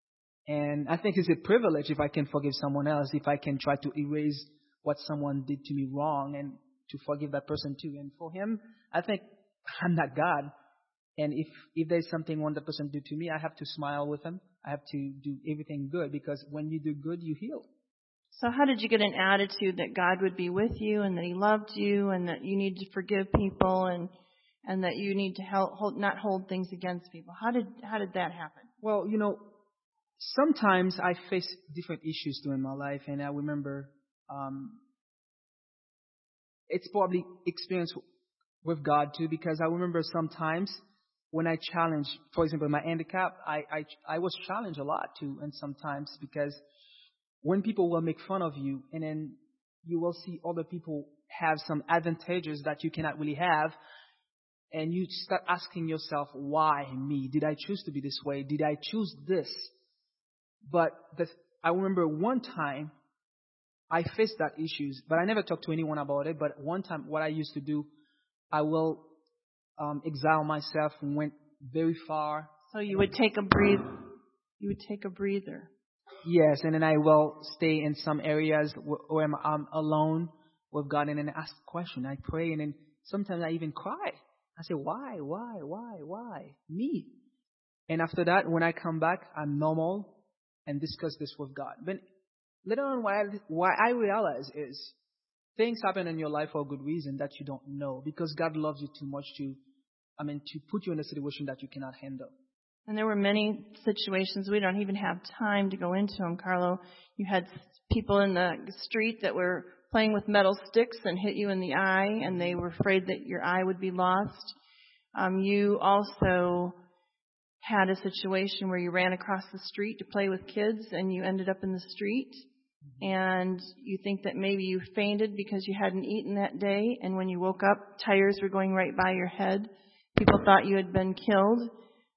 And I think it's a privilege if I can forgive someone else, if I can try to erase what someone did to me wrong and to forgive that person too. And for him, I think I'm not God. And if, if there's something one that person did to me, I have to smile with him. I have to do everything good because when you do good, you heal. So how did you get an attitude that God would be with you and that he loved you and that you need to forgive people and and that you need to help, hold, not hold things against people? How did how did that happen? Well, you know, sometimes I face different issues too in my life, and I remember um, it's probably experience with God too, because I remember sometimes when I challenge, for example, my handicap, I, I, I was challenged a lot too, and sometimes because when people will make fun of you, and then you will see other people have some advantages that you cannot really have, and you start asking yourself, why me? Did I choose to be this way? Did I choose this? But the, I remember one time I faced that issues, but I never talked to anyone about it. But one time what I used to do, I will um, exile myself and went very far. So you would take a breathe, you would take a breather. Yes, and then I will stay in some areas where I'm, I'm alone with God and then ask the question. I pray and then sometimes I even cry. I say, why, why, why, why? Me. And after that, when I come back, I'm normal and discuss this with God. But later on, why I, why I realize is things happen in your life for a good reason that you don't know, because God loves you too much to, I mean, to put you in a situation that you cannot handle. And there were many situations, we don't even have time to go into them, Carlo. You had people in the street that were playing with metal sticks and hit you in the eye, and they were afraid that your eye would be lost. Um, you also had a situation where you ran across the street to play with kids, and you ended up in the street. And you think that maybe you fainted because you hadn't eaten that day, and when you woke up, tires were going right by your head. People thought you had been killed.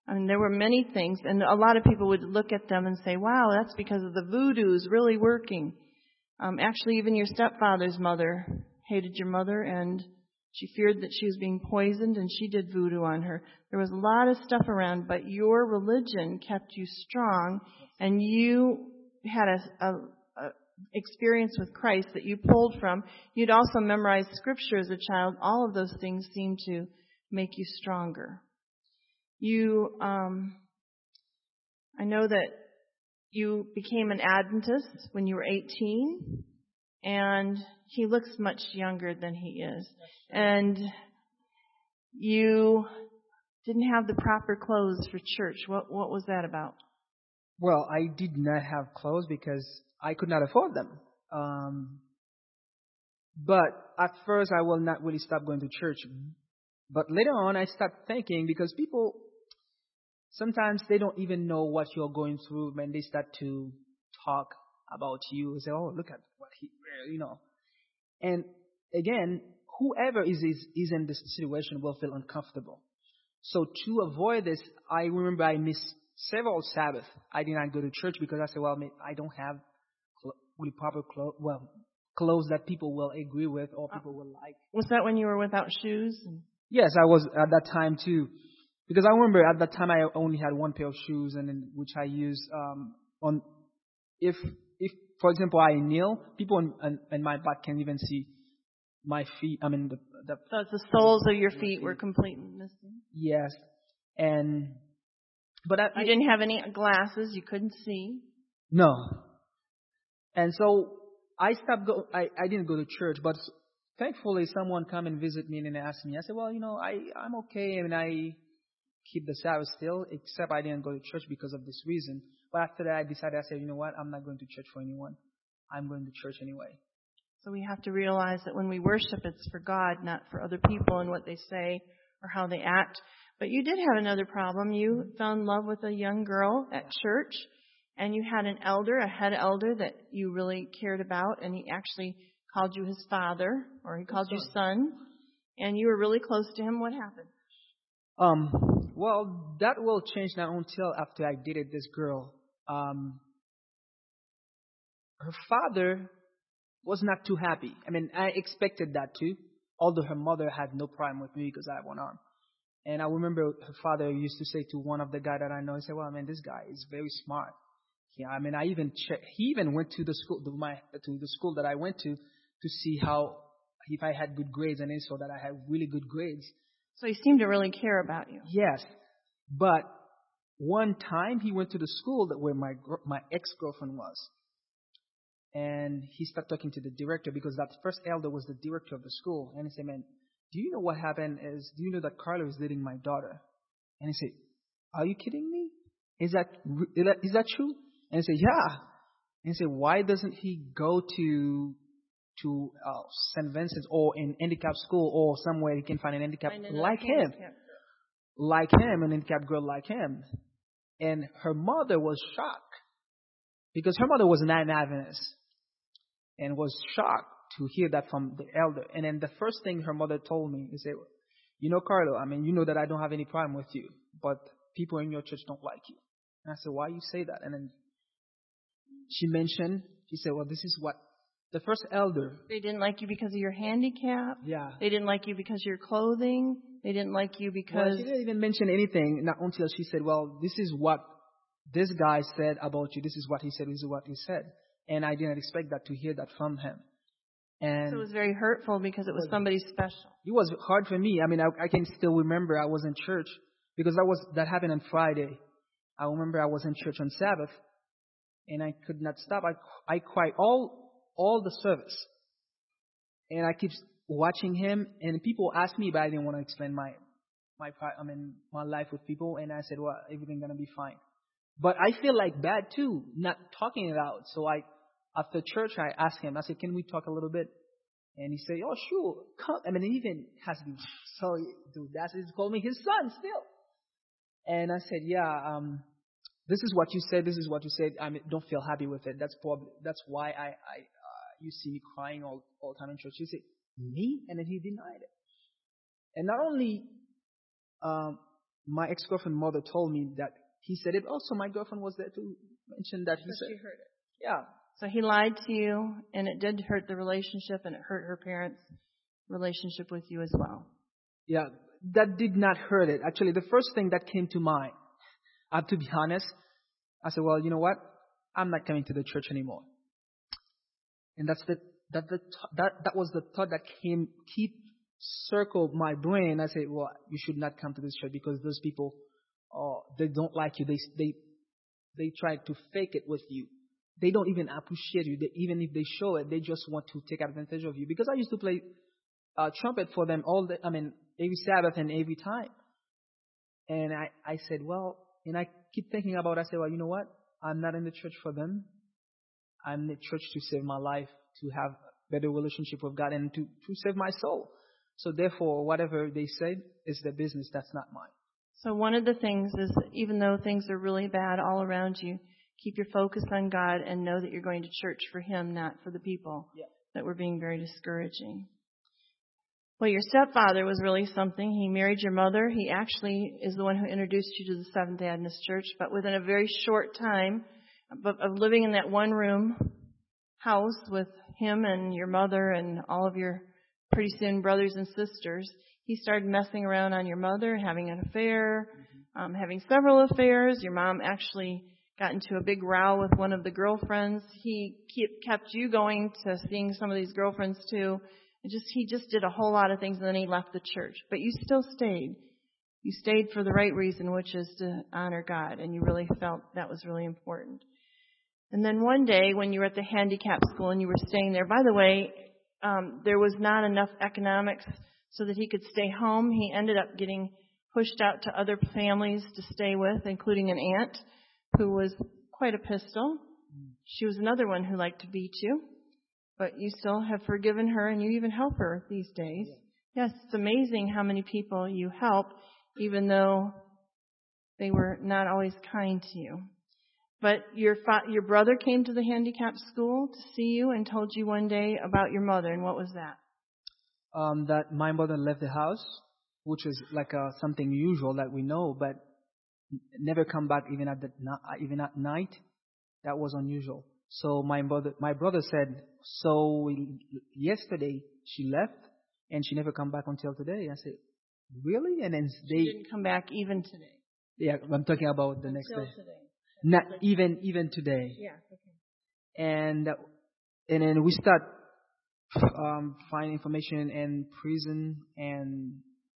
I mean, there were many things, and a lot of people would look at them and say, wow, that's because of the voodoo's really working. Um, actually, even your stepfather's mother hated your mother, and she feared that she was being poisoned, and she did voodoo on her. There was a lot of stuff around, but your religion kept you strong, and you had a, a, a experience with Christ that you pulled from. You'd also memorized Scripture as a child. All of those things seemed to make you stronger. You, um, I know that you became an Adventist when you were eighteen, and he looks much younger than he is. And you didn't have the proper clothes for church. What what was that about? Well, I did not have clothes because I could not afford them. Um, but at first, I will not really stop going to church. But later on, I started thinking, because people, sometimes they don't even know what you're going through when they start to talk about you and say, oh, look at what he, you know. And again, whoever is, is, is in this situation will feel uncomfortable. So to avoid this, I remember I missed several Sabbaths. I did not go to church because I said, well, I don't have really proper clothes, well, clothes that people will agree with or people will like. Was that when you were without shoes? Yes, I was at that time too. Because I remember at that time I only had one pair of shoes, and then, which I used um, on, if, if, for example, I kneel, people in, in, in my back can even see my feet. I mean, the, the so the soles of your feet were completely missing. Yes, and but I, you I didn't have any glasses. You couldn't see. No, and so I stopped. Go. I I didn't go to church, but thankfully someone come and visit me and asked me. I said, well, you know, I I'm okay, and I keep the Sabbath still, except I didn't go to church because of this reason. But after that, I decided, I said, you know what, I'm not going to church for anyone. I'm going to church anyway. So we have to realize that when we worship, it's for God, not for other people and what they say or how they act. But you did have another problem. You fell in love with a young girl at church, and you had an elder, a head elder that you really cared about, and he actually called you his father, or he called you son, and you were really close to him. What happened? Um, well, that will change not until after I dated this girl. Um, her father was not too happy. I mean, I expected that too, although her mother had no problem with me because I have one arm. And I remember her father used to say to one of the guys that I know, he said, well, man, this guy is very smart. Yeah, I mean, I even checked, he even went to the school, to my, to the school that I went to, to see how, if I had good grades, and he saw that I had really good grades. So he seemed to really care about you. Yes. But one time he went to the school that where my my ex-girlfriend was. And he started talking to the director, because that first elder was the director of the school. And he said, man, do you know what happened is, do you know that Carlo is dating my daughter? And he said, are you kidding me? Is that, is that true? And he said, yeah. And he said, why doesn't he go to to uh, Saint Vincent's or in handicap school or somewhere he can find an handicap like him, like him, an handicapped girl like him? And her mother was shocked, because her mother was an Adventist and was shocked to hear that from the elder. And then the first thing her mother told me is, you know, Carlo, I mean, you know that I don't have any problem with you, but people in your church don't like you. And I said, why you say that? And then she mentioned, she said, well, this is what the first elder. They didn't like you because of your handicap. Yeah. They didn't like you because of your clothing. They didn't like you because... Well, she didn't even mention anything, not until she said, well, this is what this guy said about you. This is what he said. This is what he said. And I didn't expect that to hear that from him. And so it was very hurtful because it was somebody special. It was hard for me. I mean, I, I can still remember I was in church, because that was that happened on Friday. I remember I was in church on Sabbath, and I could not stop. I I cried all all the service, and I keep watching him. And people asked me, but I didn't want to explain my my I mean my life with people. And I said, well, everything's gonna be fine. But I feel like bad too, not talking it out. So I, after church, I asked him. I said, can we talk a little bit? And he said, oh, sure, come. I mean, he even has been so dude. That's he's called me his son still. And I said, yeah, um, this is what you said. This is what you said. I mean, don't feel happy with it. That's probably that's why I, I uh, you see me crying all all the time in church. He said, me? And then he denied it. And not only um, my ex-girlfriend's mother told me that he said it. Also, my girlfriend was there to mention that he So said. she heard it. Yeah. So he lied to you, and it did hurt the relationship, and it hurt her parents' relationship with you as well. Yeah, that did not hurt it. Actually, the first thing that came to mind, I have to be honest, I said, well, you know what? I'm not coming to the church anymore. And that's the that the that that was the thought that came keep circled my brain. I said, well, you should not come to this church because those people, uh, they don't like you. They they they try to fake it with you. They don't even appreciate you. They, even if they show it, they just want to take advantage of you. Because I used to play uh, trumpet for them all the, I mean, every Sabbath and every time. And I, I said, well, and I keep thinking about it. I said, well, you know what? I'm not in the church for them. I'm in the church to save my life, to have a better relationship with God, and to, to save my soul. So therefore, whatever they say is their business. That's not mine. So one of the things is, even though things are really bad all around you, keep your focus on God and know that you're going to church for Him, not for the people Yeah. that were being very discouraging. Well, your stepfather was really something. He married your mother. He actually is the one who introduced you to the Seventh-day Adventist Church. But within a very short time of living in that one-room house with him and your mother and all of your pretty soon brothers and sisters, he started messing around on your mother, having an affair, mm-hmm. um, having several affairs. Your mom actually got into a big row with one of the girlfriends. He kept you going to seeing some of these girlfriends too. And just he just did a whole lot of things, and then he left the church. But you still stayed. You stayed for the right reason, which is to honor God, and you really felt that was really important. And then one day when you were at the handicap school and you were staying there, by the way, um, there was not enough economics so that he could stay home. He ended up getting pushed out to other families to stay with, including an aunt who was quite a pistol. She was another one who liked to beat you, but you still have forgiven her and you even help her these days. Yes, it's amazing how many people you help, even though they were not always kind to you. But your fa- your brother came to the handicap school to see you and told you one day about your mother, and what was that? Um, that my mother left the house, which is like uh, something usual that we know, but never come back even at the even at night. That was unusual. So my brother my brother said, so yesterday she left and she never come back until today. I said, really? And then they she didn't come back even today. Yeah, I'm talking about the until next day. Today. Not even even today. Yeah. Okay. And and then we start um, finding information in prison and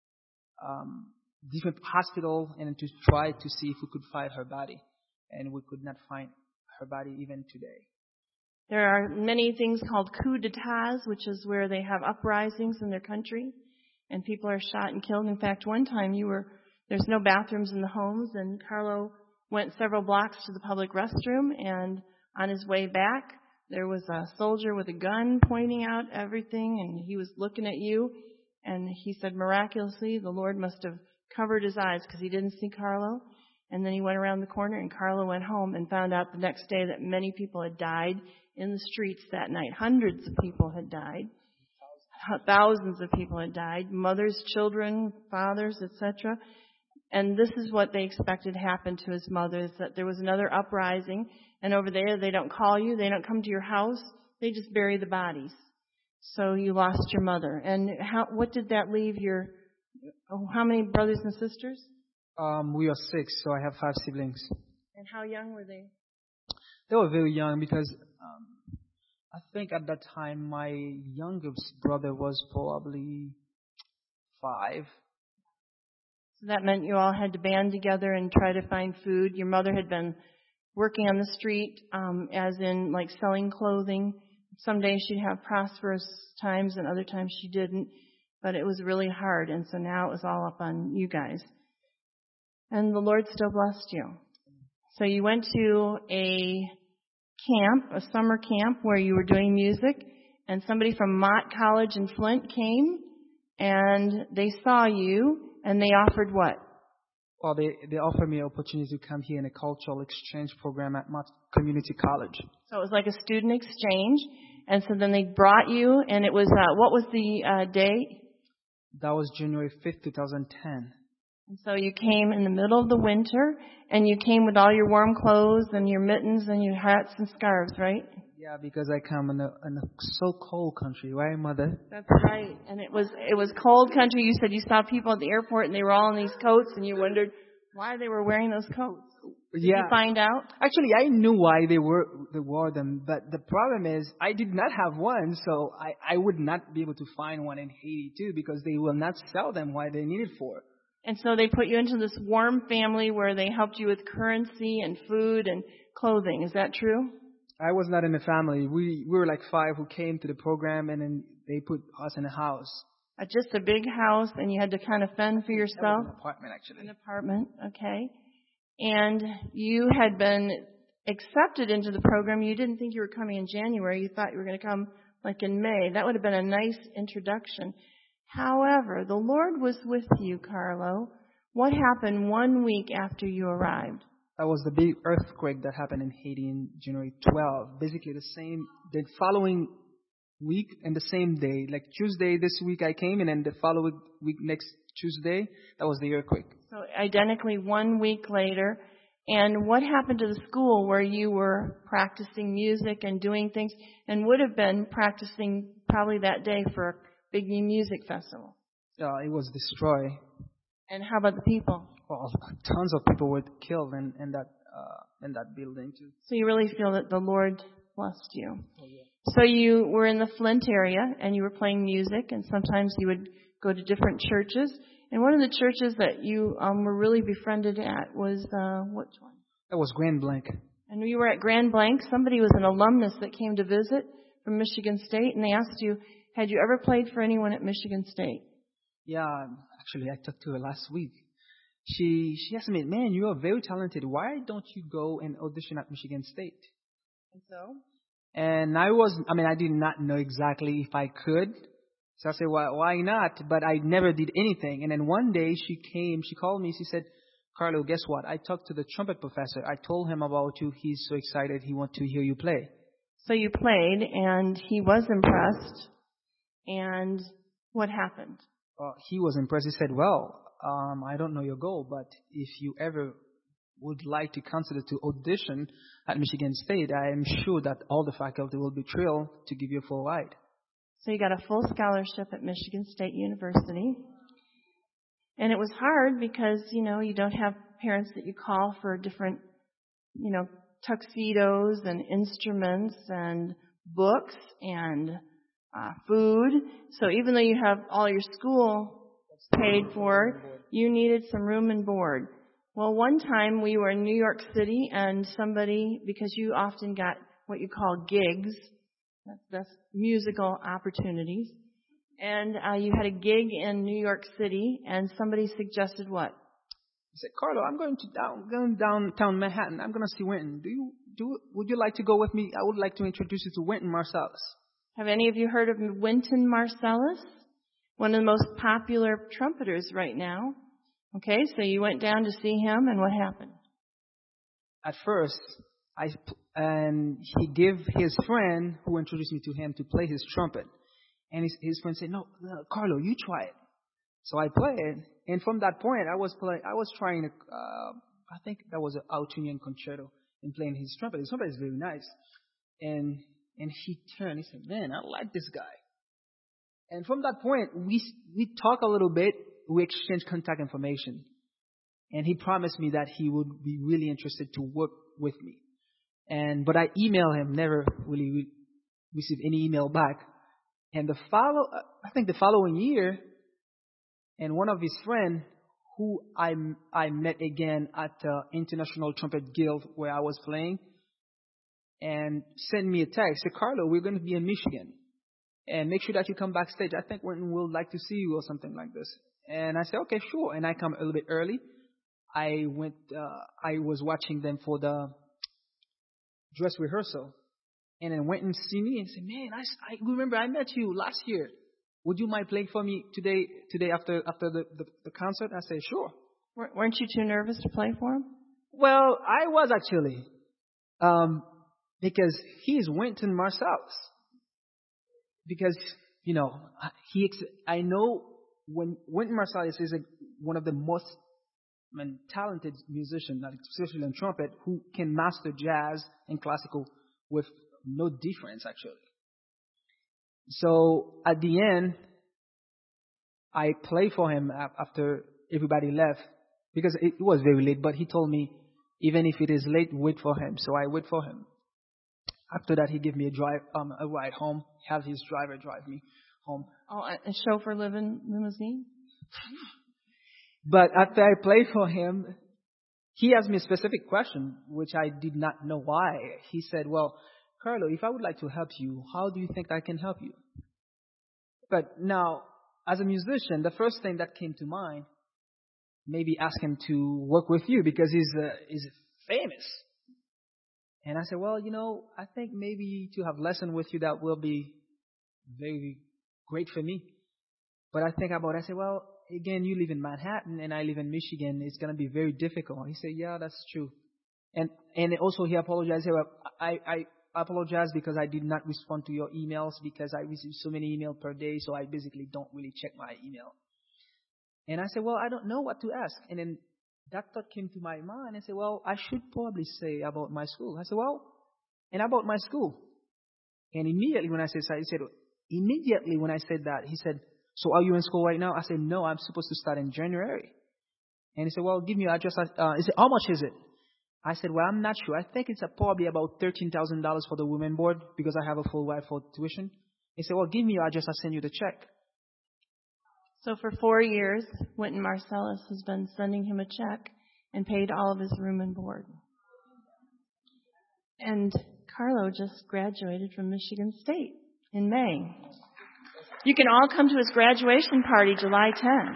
um, different hospital, and to try to see if we could find her body, and we could not find her body even today. There are many things called coups d'etat, which is where they have uprisings in their country, and people are shot and killed. In fact, one time you were there's no bathrooms in the homes, and Carlo went several blocks to the public restroom, and on his way back, there was a soldier with a gun pointing out everything, and he was looking at you, and he said, miraculously, the Lord must have covered his eyes because he didn't see Carlo. And then he went around the corner, and Carlo went home and found out the next day that many people had died in the streets that night. Hundreds of people had died. Thousands of people had died. Mothers, children, fathers, et cetera. And this is what they expected happened to his mother, is that there was another uprising, and over there they don't call you, they don't come to your house, they just bury the bodies. So you lost your mother. And how? What did that leave your, oh, how many brothers and sisters? Um, we are six, so I have five siblings. And how young were they? They were very young because um, I think at that time my youngest brother was probably five. So that meant you all had to band together and try to find food. Your mother had been working on the street, um, as in like selling clothing. Some days she'd have prosperous times and other times she didn't. But it was really hard, and so now it was all up on you guys. And the Lord still blessed you. So you went to a camp, a summer camp, where you were doing music, and somebody from Mott College in Flint came, and they saw you, and they offered what? Well, they, they offered me an opportunity to come here in a cultural exchange program at Mott Community College. So it was like a student exchange, and so then they brought you, and it was, uh, what was the uh, date? That was January fifth, twenty ten. And so you came in the middle of the winter, and you came with all your warm clothes and your mittens and your hats and scarves, right? Yeah, because I come in a, in a so cold country, right, Mother? That's right. And it was it was cold country. You said you saw people at the airport, and they were all in these coats, and you wondered why they were wearing those coats. Did Yeah. you find out? Actually, I knew why they were they wore them, but the problem is I did not have one, so I, I would not be able to find one in Haiti too, because they will not sell them what they need it for. And so they put you into this warm family where they helped you with currency and food and clothing. Is that true? I was not in the family. We we were like five who came to the program, and then they put us in a house. Uh, just a big house, and you had to kind of fend for That yourself? was an apartment, actually. An apartment, okay. And you had been accepted into the program. You didn't think you were coming in January. You thought you were going to come like in May. That would have been a nice introduction. However, the Lord was with you, Carlo. What happened one week after you arrived? That was the big earthquake that happened in Haiti in January twelfth. Basically the same, the following week and the same day. Like Tuesday this week I came, and then the following week, next Tuesday, that was the earthquake. So identically one week later. And what happened to the school where you were practicing music and doing things and would have been practicing probably that day for a big music festival? Uh, it was destroyed. And how about the people? Well, tons of people were killed in, in that uh, in that building too. So you really feel that the Lord blessed you. Oh, yeah. So you were in the Flint area and you were playing music, and sometimes you would go to different churches. And one of the churches that you um, were really befriended at was, uh, which one? That was Grand Blanc. And you were at Grand Blanc. Somebody was an alumnus that came to visit from Michigan State, and they asked you, had you ever played for anyone at Michigan State? Yeah, actually, I talked to her last week. She she asked me, man, you are very talented. Why don't you go and audition at Michigan State? And so? And I was, I mean, I did not know exactly if I could. So I said, why, why not? But I never did anything. And then one day she came, she called me, she said, Carlo, guess what? I talked to the trumpet professor. I told him about you. He's so excited. He wants to hear you play. So you played, and he was impressed. And what happened? Uh, he was impressed. He said, well, um, I don't know your goal, but if you ever would like to consider to audition at Michigan State, I am sure that all the faculty will be thrilled to give you a full ride. So you got a full scholarship at Michigan State University. And it was hard because, you know, you don't have parents that you call for different, you know, tuxedos and instruments and books and uh, food. So even though you have all your school paid for, you needed some room and board. Well, one time we were in New York City, and somebody, because you often got what you call gigs, that's, that's musical opportunities, and uh, you had a gig in New York City, and somebody suggested what? I said, Carlo, I'm going to down, going downtown Manhattan. I'm going to see Wynton. Do you do? Would you like to go with me? I would like to introduce you to Wynton Marsalis. Have any of you heard of Wynton Marsalis? One of the most popular trumpeters right now. Okay, so you went down to see him, and what happened? At first, I and he gave his friend who introduced me to him to play his trumpet, and his, his friend said, "No, no, Carlo, you try it." So I played, and from that point, I was playing. I was trying to. Uh, I think that was an Altunian concerto, and playing his trumpet. His trumpet is very nice, and and he turned. He said, "Man, I like this guy." And from that point, we we talk a little bit. We exchanged contact information, and he promised me that he would be really interested to work with me. And but I emailed him, never really re- received any email back. And the follow, I think the following year, and one of his friends, who I I met again at the International Trumpet Guild where I was playing, and sent me a text. Said, Carlo, we're going to be in Michigan, and make sure that you come backstage. I think Wynton will like to see you or something like this. And I said, okay, sure. And I come a little bit early. I went, uh, I was watching them for the dress rehearsal. And then went and see me and said, man, I, I remember I met you last year. Would you mind playing for me today, today after, after the, the, the concert? I said, sure. Weren't you too nervous to play for him? Well, I was actually, um, because he is Wynton Marsalis. Because, you know, he, I know, When Wynton Marsalis is a, one of the most I mean, talented musician, like especially on trumpet, who can master jazz and classical with no difference, actually. So at the end, I played for him after everybody left because it was very late. But he told me, even if it is late, wait for him. So I wait for him. After that, he gave me a drive, um, a ride home. Have his driver drive me home. Oh, a chauffeur living limousine. But after I played for him, he asked me a specific question, which I did not know why. He said, well, Carlo, if I would like to help you, how do you think I can help you? But now, as a musician, the first thing that came to mind, maybe ask him to work with you because he's, uh, he's famous. And I said, well, you know, I think maybe to have lesson with you, that will be very great for me. But I think about it, I said, well, again, you live in Manhattan and I live in Michigan. It's going to be very difficult. He said, yeah, that's true. And and also he apologized. He said, well, I, I apologize because I did not respond to your emails because I receive so many emails per day. So I basically don't really check my email. And I said, well, I don't know what to ask. And then that thought came to my mind. I said, well, I should probably say about my school. I said, well, and about my school. And immediately when I said, he said, immediately when I said that, he said, so are you in school right now? I said, no, I'm supposed to start in January. And he said, well, give me your address. Uh, he said, how much is it? I said, well, I'm not sure. I think it's uh, probably about thirteen thousand dollars for the women board because I have a full ride for tuition. He said, well, give me your address. I'll send you the check. So for four years, Wynton Marsalis has been sending him a check and paid all of his room and board. And Carlo just graduated from Michigan State in May. You can all come to his graduation party July tenth.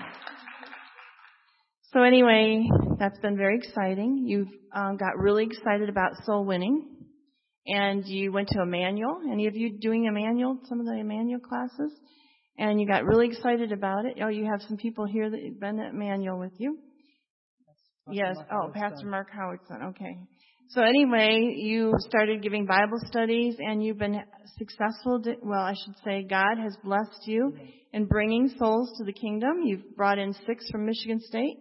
So anyway, that's been very exciting. You've um, got really excited about soul winning. And you went to Emmanuel. Any of you doing Emmanuel, some of the Emmanuel classes? And you got really excited about it. Oh, you have some people here that have been at Emmanuel with you. Yes. Oh, Pastor Mark Howardson. Okay. So anyway, you started giving Bible studies, and you've been successful. To, well, I should say God has blessed you in bringing souls to the kingdom. You've brought in six from Michigan State.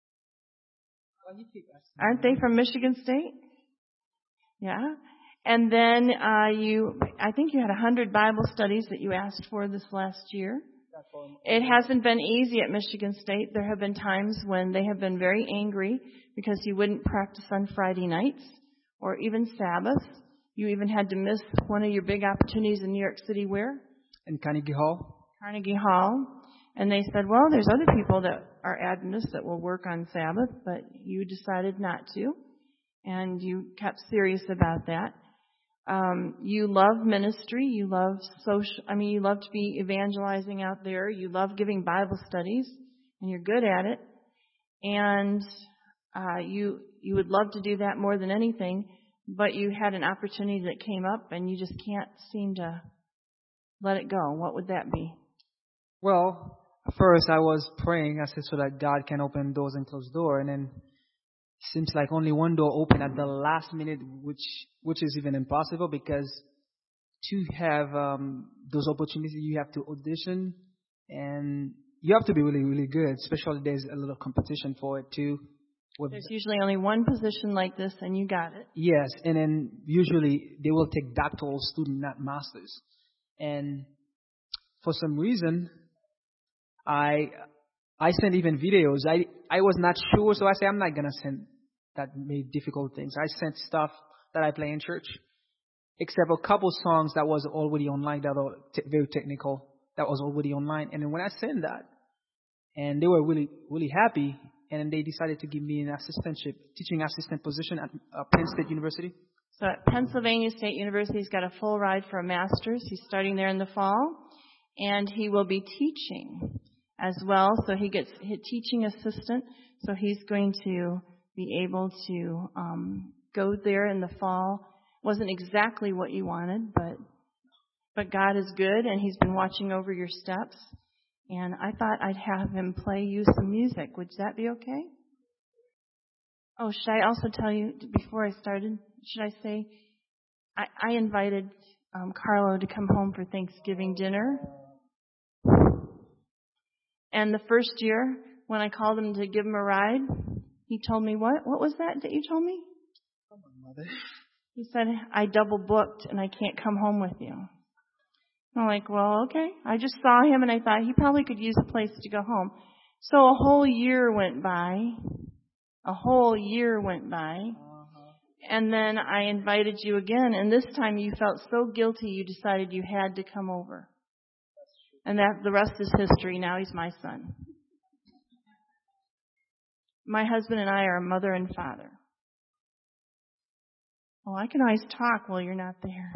Aren't they from Michigan State? Yeah. And then uh, you, I think you had a hundred Bible studies that you asked for this last year. It hasn't been easy at Michigan State. There have been times when they have been very angry because you wouldn't practice on Friday nights or even Sabbath. You even had to miss one of your big opportunities in New York City where? In Carnegie Hall. Carnegie Hall. And they said, well, there's other people that are Adventists that will work on Sabbath, but you decided not to. And you kept serious about that. Um, you love ministry. You love social, I mean, you love to be evangelizing out there. You love giving Bible studies, and you're good at it. And uh, you you would love to do that more than anything, but you had an opportunity that came up, and you just can't seem to let it go. What would that be? Well, first I was praying, I said, so that God can open doors and close doors, and then seems like only one door open at the last minute, which which is even impossible because to have um, those opportunities, you have to audition and you have to be really, really good. Especially there's a little competition for it too. There's usually only one position like this, and you got it. Yes, and then usually they will take doctoral student, not masters. And for some reason, I I sent even videos. I I was not sure, so I said I'm not gonna send that made difficult things. I sent stuff that I play in church, except a couple songs that was already online that were t- very technical, that was already online. And then when I sent that, and they were really, really happy, and then they decided to give me an assistantship, teaching assistant position at uh, Penn State University. So at Pennsylvania State University, he's got a full ride for a master's. He's starting there in the fall, and he will be teaching as well. So he gets a teaching assistant, so he's going to be able to um, go there in the fall. Wasn't exactly what you wanted, but but God is good, and He's been watching over your steps. And I thought I'd have him play you some music. Would that be okay? Oh, should I also tell you, before I started, should I say, I, I invited um, Carlo to come home for Thanksgiving dinner. And the first year, when I called him to give him a ride, he told me, what? What was that that you told me? Come on, Mother. He said, I double booked and I can't come home with you. I'm like, well, okay. I just saw him and I thought he probably could use a place to go home. So a whole year went by. A whole year went by. Uh-huh. And then I invited you again, and this time you felt so guilty you decided you had to come over. And that the rest is history. Now he's my son. My husband and I are mother and father. Well, I can always talk while you're not there.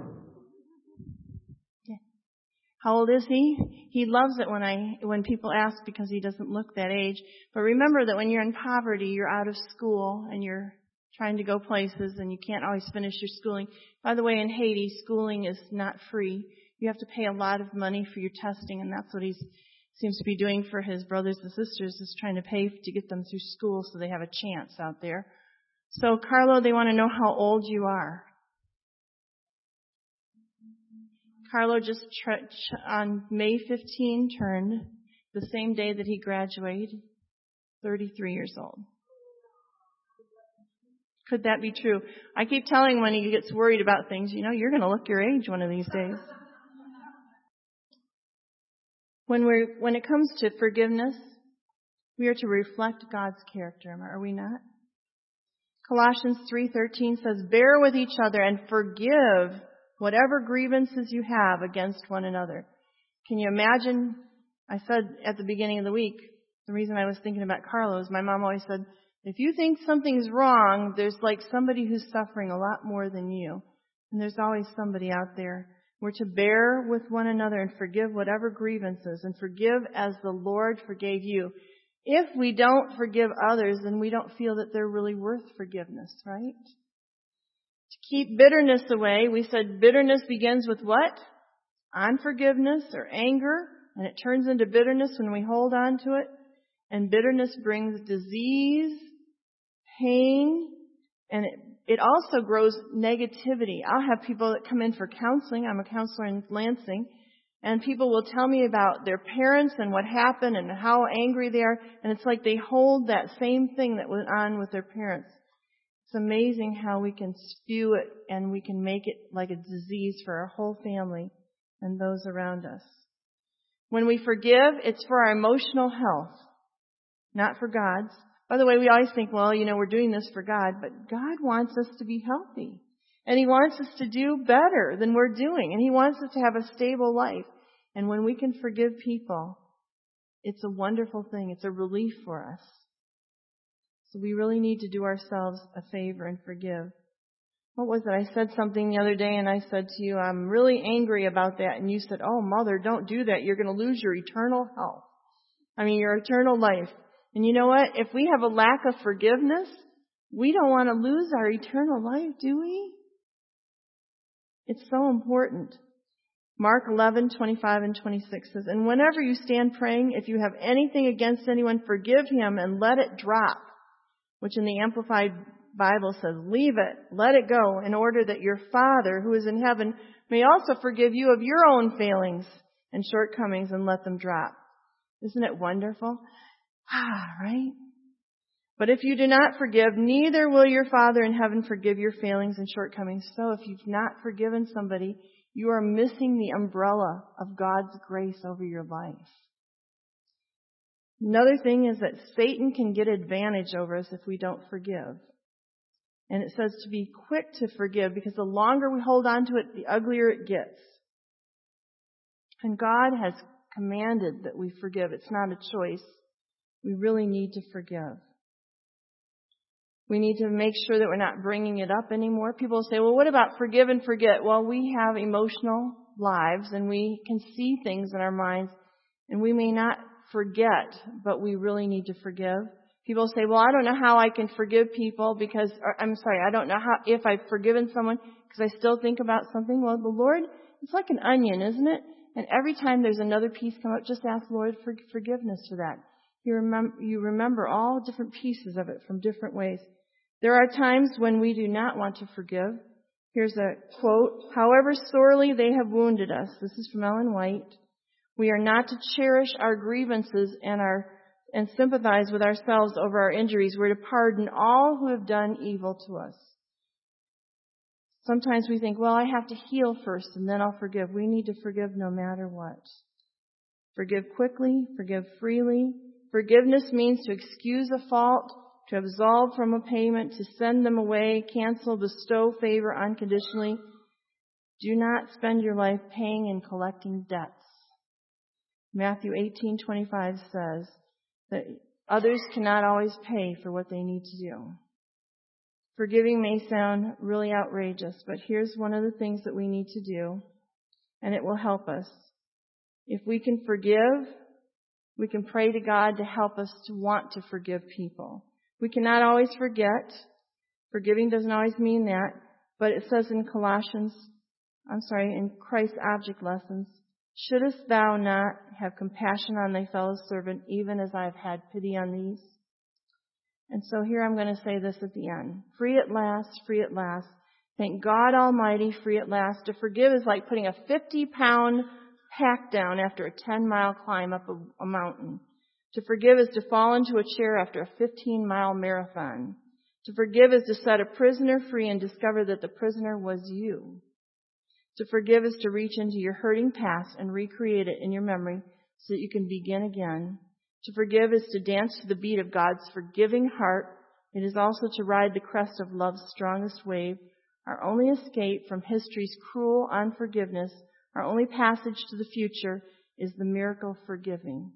Yeah. How old is he? He loves it when I when people ask because he doesn't look that age. But remember that when you're in poverty, you're out of school and you're trying to go places and you can't always finish your schooling. By the way, in Haiti, schooling is not free. You have to pay a lot of money for your testing, and that's what he seems to be doing for his brothers and sisters, is trying to pay to get them through school so they have a chance out there. So, Carlo, they want to know how old you are. Carlo just tra- on May fifteenth turned, the same day that he graduated, thirty-three years old. Could that be true? I keep telling him when he gets worried about things, you know, you're going to look your age one of these days. When we're, when it comes to forgiveness, we are to reflect God's character, are we not? Colossians three thirteen says, bear with each other and forgive whatever grievances you have against one another. Can you imagine? I said at the beginning of the week, the reason I was thinking about Carlo is my mom always said, if you think something's wrong, there's like somebody who's suffering a lot more than you. And there's always somebody out there. We're to bear with one another and forgive whatever grievances, and forgive as the Lord forgave you. If we don't forgive others, then we don't feel that they're really worth forgiveness, right? To keep bitterness away, we said bitterness begins with what? Unforgiveness or anger, and it turns into bitterness when we hold on to it. And bitterness brings disease, pain, and it, it also grows negativity. I'll have people that come in for counseling. I'm a counselor in Lansing. And people will tell me about their parents and what happened and how angry they are. And it's like they hold that same thing that went on with their parents. It's amazing how we can spew it and we can make it like a disease for our whole family and those around us. When we forgive, it's for our emotional health, not for God's. By the way, we always think, well, you know, we're doing this for God, but God wants us to be healthy. And He wants us to do better than we're doing. And He wants us to have a stable life. And when we can forgive people, it's a wonderful thing. It's a relief for us. So we really need to do ourselves a favor and forgive. What was it? I said something the other day and I said to you, I'm really angry about that. And you said, oh, Mother, don't do that. You're going to lose your eternal health. I mean, your eternal life. And you know what? If we have a lack of forgiveness, we don't want to lose our eternal life, do we? It's so important. Mark eleven, twenty-five and twenty-six says, and whenever you stand praying, if you have anything against anyone, forgive him and let it drop. Which in the Amplified Bible says, leave it, let it go, in order that your Father who is in heaven may also forgive you of your own failings and shortcomings and let them drop. Isn't it wonderful? Ah, right? But if you do not forgive, neither will your Father in heaven forgive your failings and shortcomings. So if you've not forgiven somebody, you are missing the umbrella of God's grace over your life. Another thing is that Satan can get advantage over us if we don't forgive. And it says to be quick to forgive, because the longer we hold on to it, the uglier it gets. And God has commanded that we forgive. It's not a choice. We really need to forgive. We need to make sure that we're not bringing it up anymore. People say, well, what about forgive and forget? Well, we have emotional lives and we can see things in our minds, and we may not forget, but we really need to forgive. People say, well, I don't know how I can forgive people because, or, I'm sorry, I don't know how, if I've forgiven someone because I still think about something. Well, the Lord, it's like an onion, isn't it? And every time there's another piece come up, just ask the Lord for forgiveness for that. You remember, you remember all different pieces of it from different ways. There are times when we do not want to forgive. Here's a quote, however sorely they have wounded us. This is from Ellen White. We are not to cherish our grievances and our and sympathize with ourselves over our injuries. We're to pardon all who have done evil to us. Sometimes we think, well, I have to heal first and then I'll forgive. We need to forgive no matter what. Forgive quickly, forgive freely. Forgiveness means to excuse a fault, to absolve from a payment, to send them away, cancel, bestow favor unconditionally. Do not spend your life paying and collecting debts. Matthew eighteen twenty-five says that others cannot always pay for what they need to do. Forgiving may sound really outrageous, but here's one of the things that we need to do, and it will help us. If we can forgive, we can pray to God to help us to want to forgive people. We cannot always forget. Forgiving doesn't always mean that, but it says in Colossians, I'm sorry, in Christ's object lessons, shouldest thou not have compassion on thy fellow servant, even as I have had pity on these? And so here I'm going to say this at the end. Free at last, free at last. Thank God Almighty, free at last. To forgive is like putting a fifty pound pack down after a ten mile climb up a, a mountain. To forgive is to fall into a chair after a fifteen mile marathon. To forgive is to set a prisoner free and discover that the prisoner was you. To forgive is to reach into your hurting past and recreate it in your memory so that you can begin again. To forgive is to dance to the beat of God's forgiving heart. It is also to ride the crest of love's strongest wave. Our only escape from history's cruel unforgiveness, our only passage to the future, is the miracle of forgiving.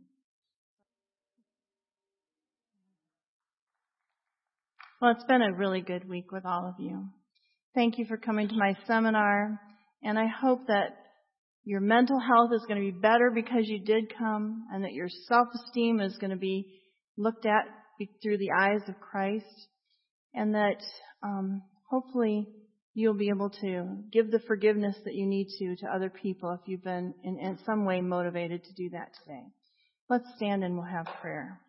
Well, it's been a really good week with all of you. Thank you for coming to my seminar, and I hope that your mental health is going to be better because you did come, and that your self-esteem is going to be looked at through the eyes of Christ, and that um, hopefully you'll be able to give the forgiveness that you need to to other people if you've been in, in some way motivated to do that today. Let's stand and we'll have prayer.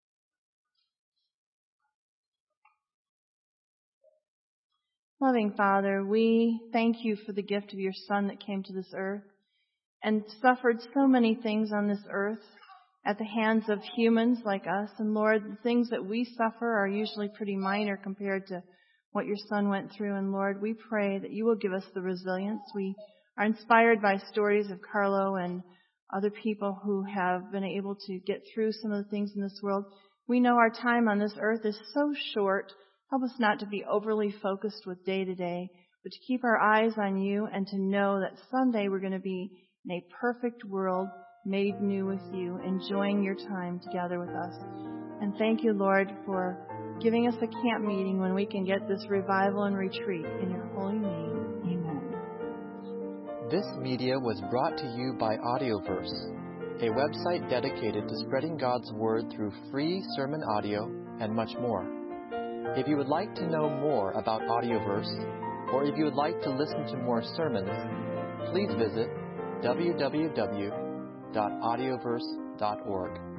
Loving Father, we thank you for the gift of your Son that came to this earth and suffered so many things on this earth at the hands of humans like us. And Lord, the things that we suffer are usually pretty minor compared to what your Son went through. And Lord, we pray that you will give us the resilience. We are inspired by stories of Carlo and other people who have been able to get through some of the things in this world. We know our time on this earth is so short. Help us not to be overly focused with day to day, but to keep our eyes on you and to know that someday we're going to be in a perfect world made new with you, enjoying your time together with us. And thank you, Lord, for giving us a camp meeting when we can get this revival and retreat. In your holy name, amen. This media was brought to you by Audioverse, a website dedicated to spreading God's Word through free sermon audio and much more. If you would like to know more about Audioverse, or if you would like to listen to more sermons, please visit w w w dot audioverse dot org.